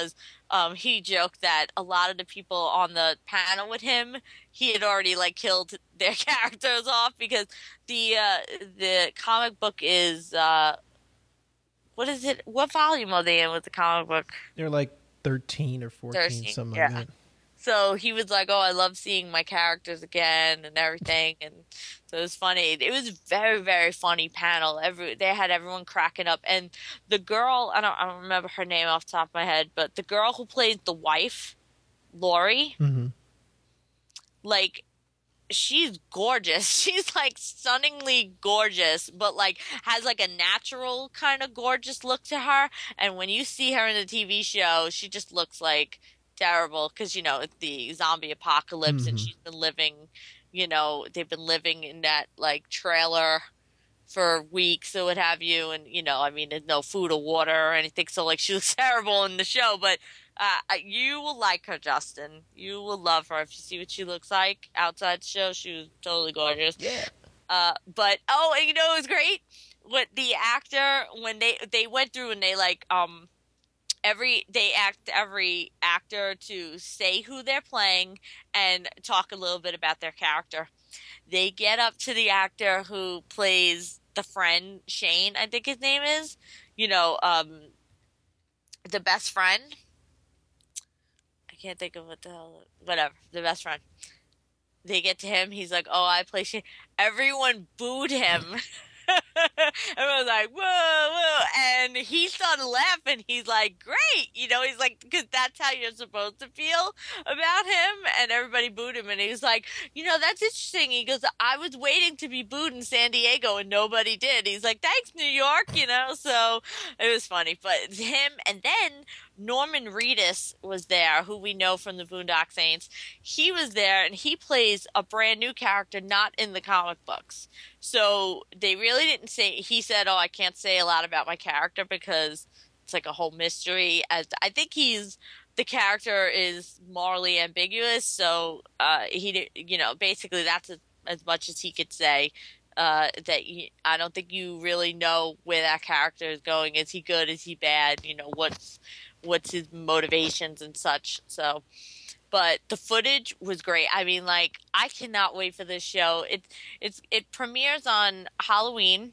he joked that a lot of the people on the panel with him, he had already like killed their characters off because the comic book is what is it? What volume are they in with the comic book? They're like 13 or 14, 13. something like Yeah. that. So he was like, "Oh, I love seeing my characters again and everything," and so it was funny. It was a very, very funny panel. They had everyone cracking up, and the girl, I don't remember her name off the top of my head, but the girl who plays the wife, Lori, Hmm. like she's gorgeous. She's like stunningly gorgeous, but like has like a natural kind of gorgeous look to her. And when you see her in the TV show, she just looks like terrible because it's the zombie apocalypse and Hmm. she's been living, they've been living in that like trailer for weeks or what have you, and I mean, there's no food or water or anything, so like she looks terrible in the show, but you will like her, Justin. You will love her if you see what she looks like outside the show. She was totally gorgeous. Yeah. But oh, and it was great. What the actor when they went through and they like they asked every actor to say who they're playing and talk a little bit about their character. They get up to the actor who plays the friend, Shane, I think his name is, the best friend. I can't think of what the hell, whatever, the best friend. They get to him, he's like, "Oh, I play Shane." Everyone booed him. Everyone's like, "Whoa, whoa," and he started laughing. He's like, "Great," he's like, because that's how you're supposed to feel about him. And everybody booed him, and he was like, "That's interesting." He goes, "I was waiting to be booed in San Diego, and nobody did." He's like, "Thanks, New York," So it was funny. But him, and then Norman Reedus was there, who we know from the Boondock Saints. He was there, and he plays a brand new character not in the comic books. So they really didn't say. He said, "Oh, I can't say a lot about my character because it's like a whole mystery." As I think the character is morally ambiguous, so basically that's as much as he could say. I don't think you really know where that character is going. Is he good? Is he bad? What's his motivations and such. So, but the footage was great. I mean, like, I cannot wait for this show. It premieres on Halloween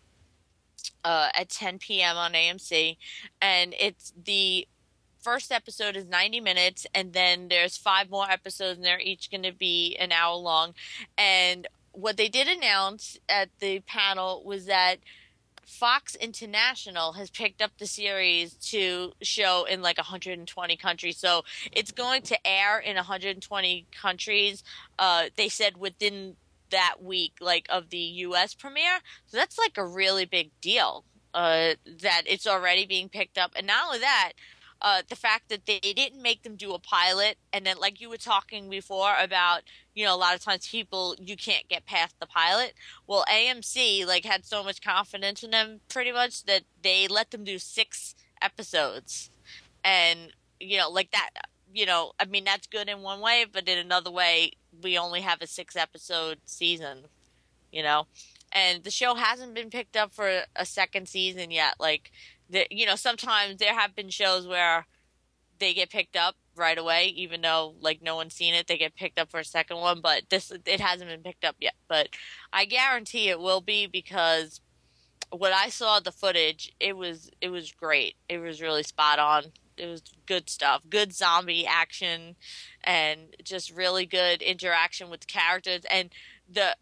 at 10 p.m. on AMC, and it's the first episode is 90 minutes, and then there's 5 more episodes, and they're each going to be an hour long. And what they did announce at the panel was that Fox International has picked up the series to show in like 120 countries. So it's going to air in 120 countries. They said within that week, like of the US premiere. So that's like a really big deal. That it's already being picked up. And not only that, the fact that they didn't make them do a pilot, and then like you were talking before about, a lot of times people you can't get past the pilot. Well, AMC like had so much confidence in them pretty much that they let them do 6 episodes, and like that. I mean that's good in one way, but in another way, we only have a 6 episode season. You know, and the show hasn't been picked up for a second season yet. Like sometimes there have been shows where they get picked up right away, even though like no one's seen it. They get picked up for a second one, but it hasn't been picked up yet. But I guarantee it will be because when I saw the footage, it was great. It was really spot on. It was good stuff, good zombie action, and just really good interaction with the characters and the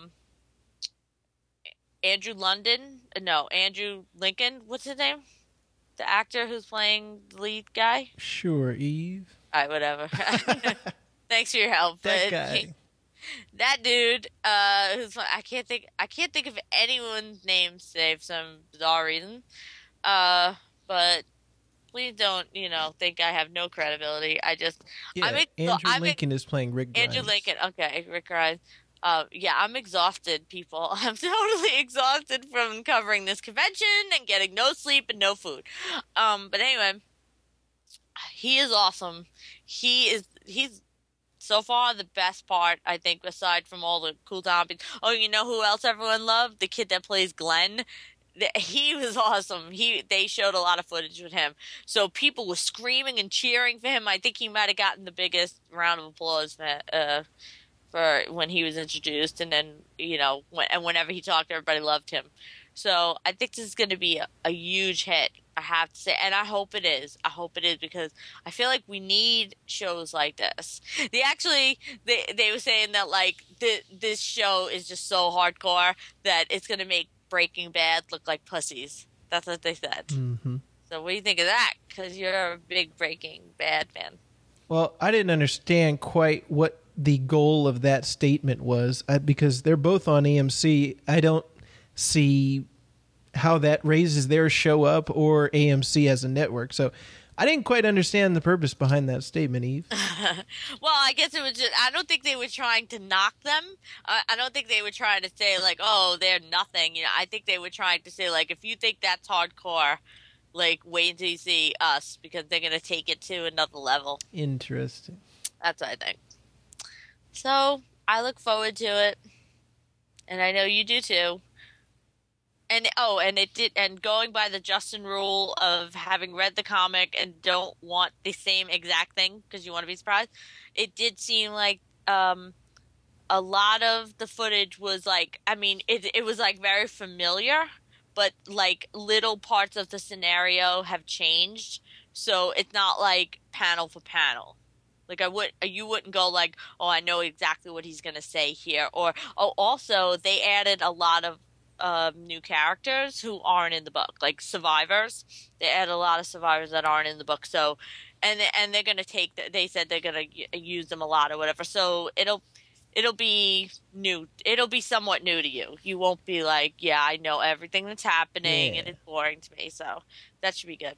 Andrew Lincoln. What's his name? The actor who's playing the lead guy? Sure, Eve. All right, whatever. Thanks for your help. That But guy. that dude, I can't think of anyone's name today for some bizarre reason. But please don't, think I have no credibility. Yeah, Andrew Lincoln is playing Rick Grimes. Andrew Lincoln. Okay, Rick Grimes. Yeah, I'm exhausted, people. I'm totally exhausted from covering this convention and getting no sleep and no food. But anyway, he is awesome. He's so far the best part, I think, aside from all the cool zombies. Oh, you know who else everyone loved? The kid that plays Glenn. he was awesome. They showed a lot of footage with him, so people were screaming and cheering for him. I think he might have gotten the biggest round of applause for when he was introduced, and then whenever he talked, everybody loved him. So I think this is going to be a huge hit. I have to say, and I hope it is. I hope it is because I feel like we need shows like this. They were saying that like this show is just so hardcore that it's going to make Breaking Bad look like pussies. That's what they said. Mm-hmm. So what do you think of that? Because you're a big Breaking Bad fan. Well, I didn't understand quite what the goal of that statement was because they're both on AMC. I don't see how that raises their show up or AMC as a network. So I didn't quite understand the purpose behind that statement, Eve. Well, I guess it was just, I don't think they were trying to knock them. I don't think they were trying to say like, oh, they're nothing. I think they were trying to say like, if you think that's hardcore, like wait until you see us because they're going to take it to another level. Interesting. That's what I think. So I look forward to it. And I know you do too. And going by the Justin rule of having read the comic and don't want the same exact thing because you want to be surprised, it did seem like a lot of the footage was like, I mean, it was like very familiar, but like little parts of the scenario have changed, so it's not like panel for panel. Like you wouldn't go like, oh, I know exactly what he's gonna say here, or oh, also they added a lot of new characters who aren't in the book, like survivors. They add a lot of survivors that aren't in the book. So, and they're gonna they said they're gonna use them a lot or whatever. So it'll be new. It'll be somewhat new to you. You won't be like, yeah, I know everything that's happening and it's boring to me. So that should be good.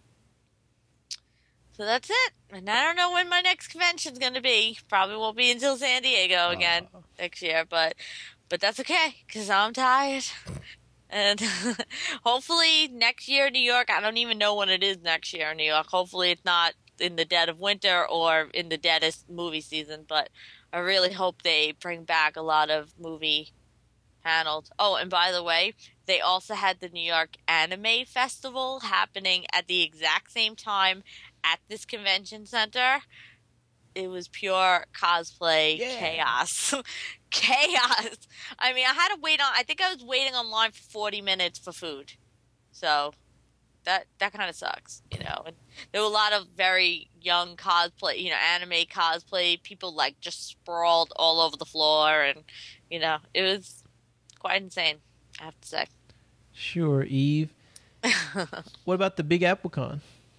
So that's it. And I don't know when my next convention's gonna be. Probably won't be until San Diego again next year, but that's okay because I'm tired. And hopefully next year in New York, I don't even know when it is next year in New York. Hopefully it's not in the dead of winter or in the deadest movie season, but I really hope they bring back a lot of movie panels. Oh, and by the way, they also had the New York Anime Festival happening at the exact same time at this convention center. It was pure cosplay chaos. Chaos. I mean, I think I was waiting online for 40 minutes for food. So that kind of sucks, And there were a lot of very young cosplay, anime cosplay people like just sprawled all over the floor and, it was quite insane, I have to say. Sure, Eve. What about the Big AppleCon?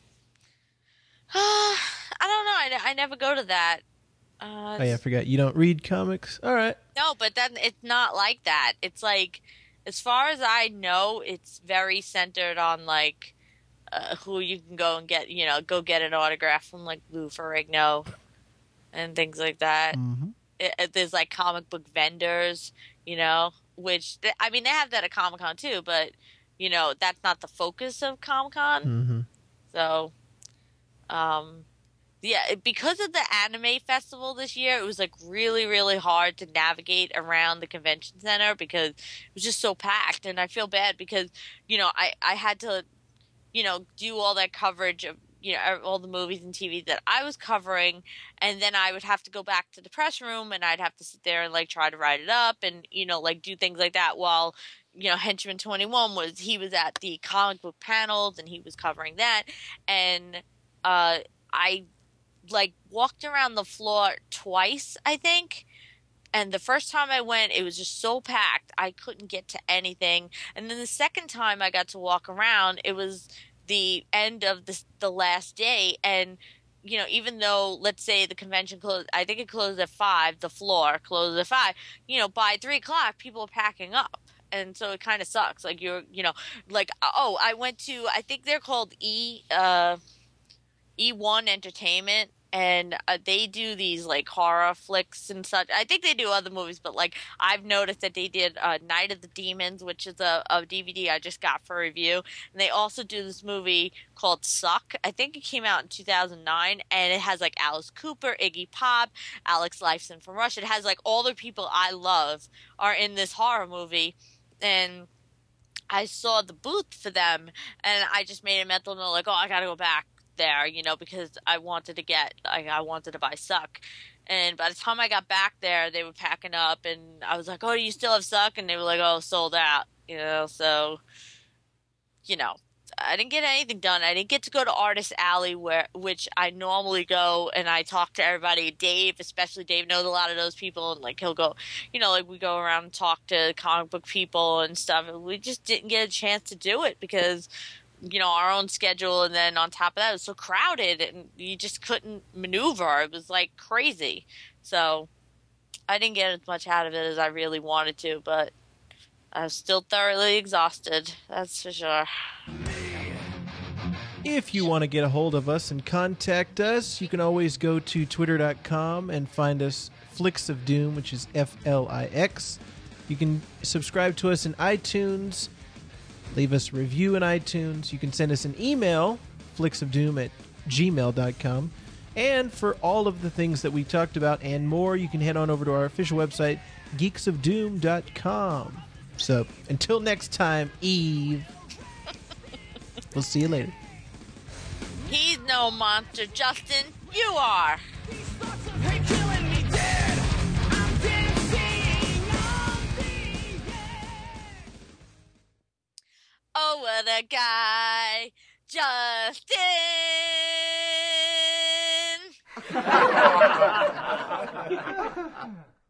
I don't know. I never go to that. Oh, yeah, I forgot. You don't read comics? All right. No, but then it's not like that. It's like, as far as I know, it's very centered on, like, who you can go and get, go get an autograph from, like, Lou Ferrigno and things like that. Mm-hmm. There's, like, comic book vendors, which, I mean, they have that at Comic-Con, too, but, that's not the focus of Comic-Con. Mm-hmm. So, yeah, because of the anime festival this year, it was like really, really hard to navigate around the convention center because it was just so packed. And I feel bad because, I had to, do all that coverage of, all the movies and TV that I was covering. And then I would have to go back to the press room and I'd have to sit there and like try to write it up and, like do things like that while, Henchman 21 he was at the comic book panels and he was covering that. And, I like walked around the floor twice, I think. And the first time I went, it was just so packed. I couldn't get to anything. And then the second time I got to walk around, it was the end of the last day. And, even though, let's say the convention closed, I think it closed at 5, the floor closed at 5, by 3 o'clock, people are packing up. And so it kind of sucks. Like like, oh, I went to, I think they're called E1 Entertainment, and they do these like horror flicks and such. I think they do other movies, but like I've noticed that they did Night of the Demons, which is a DVD I just got for review, and they also do this movie called Suck. I think it came out in 2009, and it has like Alice Cooper, Iggy Pop, Alex Lifeson from Rush. It has like all the people I love are in this horror movie, and I saw the booth for them, and I just made a mental note, like, oh, I gotta go back there, because I wanted to I wanted to buy Suck. And by the time I got back there, they were packing up, and I was like, oh, do you still have Suck? And they were like, oh, sold out, so, you know. I didn't get anything done. I didn't get to go to Artist Alley, which I normally go, and I talk to everybody. Dave, especially Dave, knows a lot of those people, and like he'll go, like we go around and talk to comic book people and stuff. And we just didn't get a chance to do it because our own schedule, and then on top of that, it was so crowded, and you just couldn't maneuver. It was like crazy. So I didn't get as much out of it as I really wanted to, but I was still thoroughly exhausted. That's for sure. If you want to get a hold of us and contact us, you can always go to twitter.com and find us Flicks of Doom, which is Flix. You can subscribe to us in iTunes, leave us a review in iTunes. You can send us an email, flicksofdoom@gmail.com. And for all of the things that we talked about and more, you can head on over to our official website, geeksofdoom.com. So until next time, Eve, we'll see you later. He's no monster, Justin. You are. Oh, what a guy, Justin.